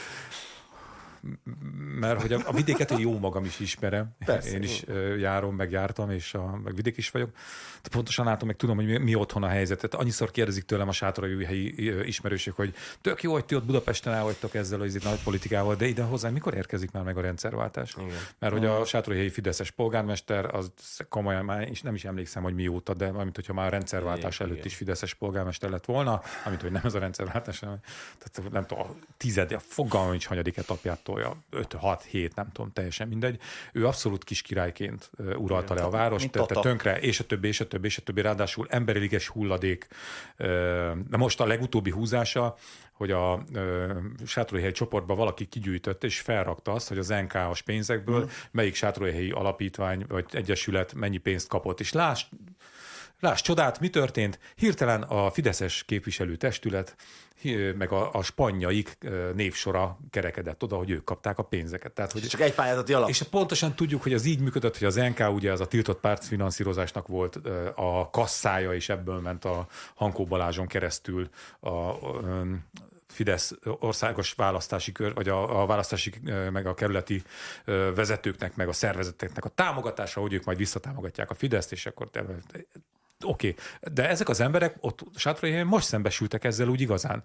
Mert hogy a, a vidéket jó magam is ismerem. Persze, én is jó. járom, meg jártam, és a, meg vidék is vagyok. De pontosan látom, meg tudom, hogy mi, mi otthon a helyzet. Tehát annyiszor kérdezik tőlem a sátorújhelyi ismerősök, hogy tök jó, hogy ti ott Budapesten el vagytok ezzel az itt nagy politikával, de ide hozzá mikor érkezik már meg a rendszerváltás? Igen. Mert hogy a sátorújhelyi fideszes polgármester, az komolyan már is nem is emlékszem, hogy mióta, de amit, hogyha már a rendszerváltás igen, előtt igen. is fideszes polgármester lett volna, amit, hogy nem ez a rendszerváltás, tehát nem tudom, a tized, a fogalmam is hanyadik etapját öt hat hét, nem tudom, teljesen mindegy. Ő abszolút kis királyként uralta le a várost, tette tönkre, és a többi, és a többi, és a többi, ráadásul emberiliges hulladék. De most a legutóbbi húzása, hogy a sátorújhelyi csoportban valaki kigyűjtött, és felrakta azt, hogy az en ká os pénzekből mm. melyik sátorújhelyi alapítvány, vagy egyesület mennyi pénzt kapott. És láss, láss csodát, mi történt? Hirtelen a fideszes képviselő testület meg a, a spannyaik névsora kerekedett oda, hogy ők kapták a pénzeket. Tehát, hogy, csak egy pályázati alap. És pontosan tudjuk, hogy az így működött, hogy az en ká ugye az a tiltott pártfinanszírozásnak volt a kasszája, és ebből ment a Hankó Balázson keresztül a, a Fidesz országos választási kör, vagy a, a választási, meg a kerületi vezetőknek, meg a szervezeteknek a támogatása, hogy ők majd visszatámogatják a Fideszt, és akkor oké, okay. De ezek az emberek ott Sátorújhelyen most szembesültek ezzel úgy igazán.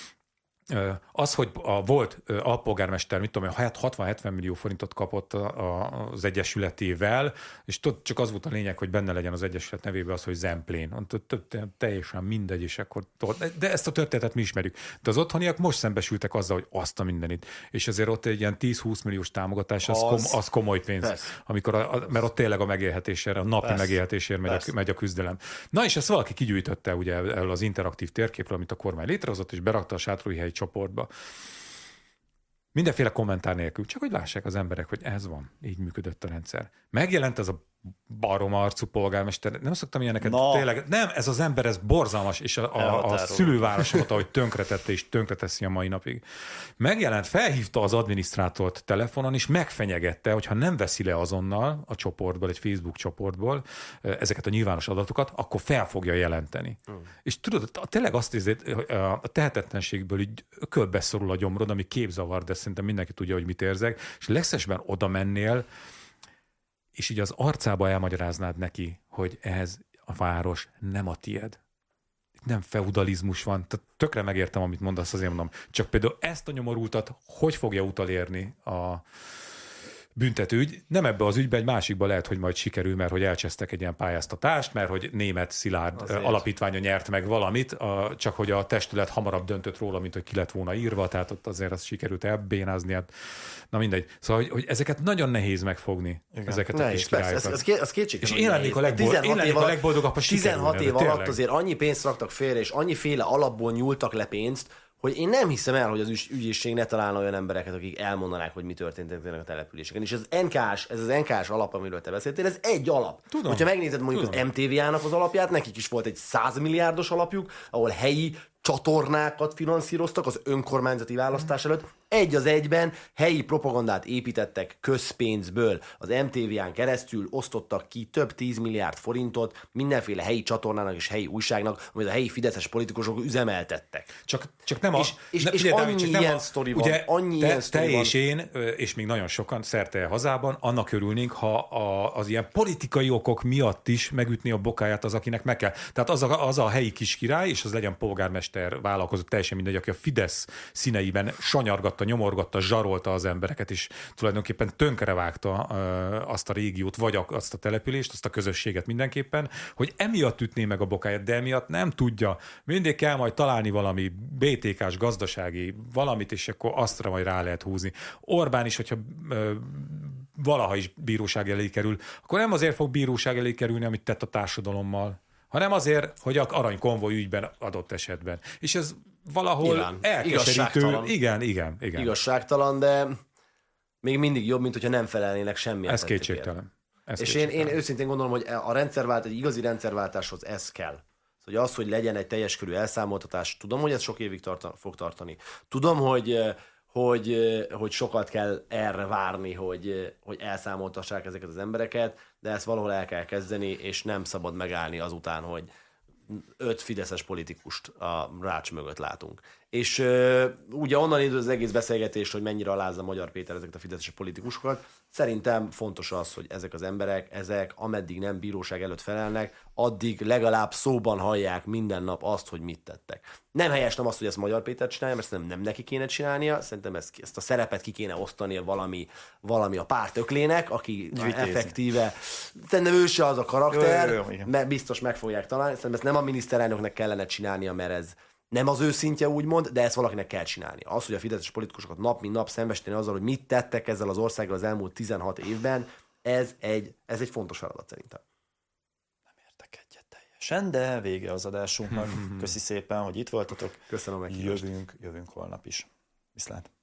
Az, hogy a volt alpolgármester, mit tudom, hatvan-hetven millió forintot kapott az egyesületével, és csak az volt a lényeg, hogy benne legyen az egyesület nevében az, hogy Zemplén. Teljesen mindegy, és akkor... De ezt a történetet mi ismerjük. De az otthoniak most szembesültek azzal, hogy azt a mindenit. És azért ott egy ilyen tíz-húsz milliós támogatás, az, az, kom, az komoly pénz. Persze. Amikor a, mert ott tényleg a megélhetésére, a napi persze. megélhetésért megy a, megy a küzdelem. Na és ezt valaki kigyűjtötte ugye el az interaktív térképről, amit a kormány létrehozott, és berakta a sátorújhelyi csoportba. Mindenféle kommentár nélkül, csak hogy lássák az emberek, hogy ez van, így működött a rendszer. Megjelent ez a barom arcú polgármester, nem szoktam ilyeneket, no. tényleg, nem, ez az ember, ez borzalmas, és a, a, a szülővárosomat, ahogy tönkretette, és tönkreteszi a mai napig. Megjelent, felhívta az adminisztrátort telefonon, és megfenyegette, hogyha nem veszi le azonnal a csoportból, egy Facebook csoportból ezeket a nyilvános adatokat, akkor fel fogja jelenteni. Mm. És tudod, tényleg azt érzed, a tehetetlenségből így ökölbe szorul a gyomrod, ami képzavar, de szerintem mindenki tudja, hogy mit érzek, és legszesben oda mennél, és így az arcába elmagyaráznád neki, hogy ez a város nem a tied. Nem feudalizmus van. Tehát tökre megértem, amit mondasz, azért mondom. Csak például ezt a nyomorultat hogy fogja utolérni a büntetőügy, nem ebbe az ügybe, egy másikba lehet, hogy majd sikerül, mert hogy elcsesztek egy ilyen pályáztatást, mert hogy német Szilárd azért alapítványa nyert meg valamit, a, csak hogy a testület hamarabb döntött róla, mint hogy ki lett volna írva, tehát ott azért az sikerült elbénázni. Hát, na mindegy. Szóval, hogy, hogy ezeket nagyon nehéz megfogni, igen. ezeket nehéz, a kis királyokat. Ez, ez, ez kétségtelen, és én lennék a, legbold, én lennék a legboldogabb, ha tizenhat év alatt azért annyi pénzt raktak félre, és annyiféle alapból nyúltak le pénzt, hogy én nem hiszem el, hogy az ügyészség ne találna olyan embereket, akik elmondanák, hogy mi történt a településeken. És ez en ká-s, ez az en ká-s alap, amiről te beszéltél, ez egy alap. Tudom. Hogyha megnézed mondjuk Tudom. az em té vé á-nak az alapját, nekik is volt egy száz milliárdos alapjuk, ahol helyi csatornákat finanszíroztak az önkormányzati választás előtt. Egy az egyben helyi propagandát építettek közpénzből. Az em té vé á-n keresztül osztottak ki több tíz milliárd forintot mindenféle helyi csatornának és helyi újságnak, amit a helyi fideszes politikusok üzemeltettek. Csak, csak nem a... És, és, ne, és figyelj, annyi csak nem ilyen a, sztori van. Ugye, annyi te, ilyen te van. és én, és még nagyon sokan szerte a hazában, annak örülnénk, ha a, az ilyen politikai okok miatt is megütni a bokáját az, akinek meg kell. Tehát az a, az a helyi kiskirály, és az legyen polgármester, vállalkozó, teljesen mindegy, aki a Fidesz színeiben sanyargatta, nyomorgatta, zsarolta az embereket, és tulajdonképpen tönkrevágta azt a régiót, vagy azt a települést, azt a közösséget mindenképpen, hogy emiatt ütné meg a bokáját, de emiatt nem tudja. Mindig kell majd találni valami bé té ká-s gazdasági valamit, és akkor aztra majd rá lehet húzni. Orbán is, hogyha ö, valaha is bíróság elé kerül, akkor nem azért fog bíróság elé kerülni, amit tett a társadalommal, hanem azért, hogy a aranykonvoj ügyben adott esetben. És ez valahol Nyilván. elkeserítő. Igen, igen, igen. Igazságtalan, de még mindig jobb, mint hogyha nem felelnének semmilyen. Ez kétségtelen. Ez és kétségtelen. Én, én őszintén gondolom, hogy a rendszervált, egy igazi rendszerváltáshoz ez kell. Hogy az, hogy legyen egy teljes körű elszámoltatás, tudom, hogy ez sok évig tarta, fog tartani. Tudom, hogy, hogy, hogy sokat kell erre várni, hogy, hogy elszámoltassák ezeket az embereket, de ezt valahol el kell kezdeni, és nem szabad megállni azután, hogy öt fideszes politikust a rács mögött látunk. És uh, ugye onnan indul az egész beszélgetés, hogy mennyire alázza Magyar Péter ezeket a fideszes politikusokat. Szerintem fontos az, hogy ezek az emberek, ezek ameddig nem bíróság előtt felelnek, addig legalább szóban hallják minden nap azt, hogy mit tettek. Nem helyes nem azt, hogy ezt Magyar Péter csinálja, mert szerintem nem neki kéne csinálnia, szerintem ezt, ezt a szerepet ki kéne osztania valami, valami a pártöklének, aki Gyűjtézni. effektíve, szerintem ő se az a karakter, jó, jó, jó, mert biztos meg fogják találni, szerintem ezt nem a miniszterelnöknek kellene csinálnia, mert ez nem az ő szintje úgymond, de ezt valakinek kell csinálni. Az, hogy a fideszes politikusokat nap mint nap szembesíteni azzal, hogy mit tettek ezzel az országgal az elmúlt tizenhat évben, ez egy, ez egy fontos feladat szerintem. Nem értek egyet teljesen, de vége az adásunknak. Köszi szépen, hogy itt voltatok. Köszönöm, jövünk, jövünk holnap is. Viszlát.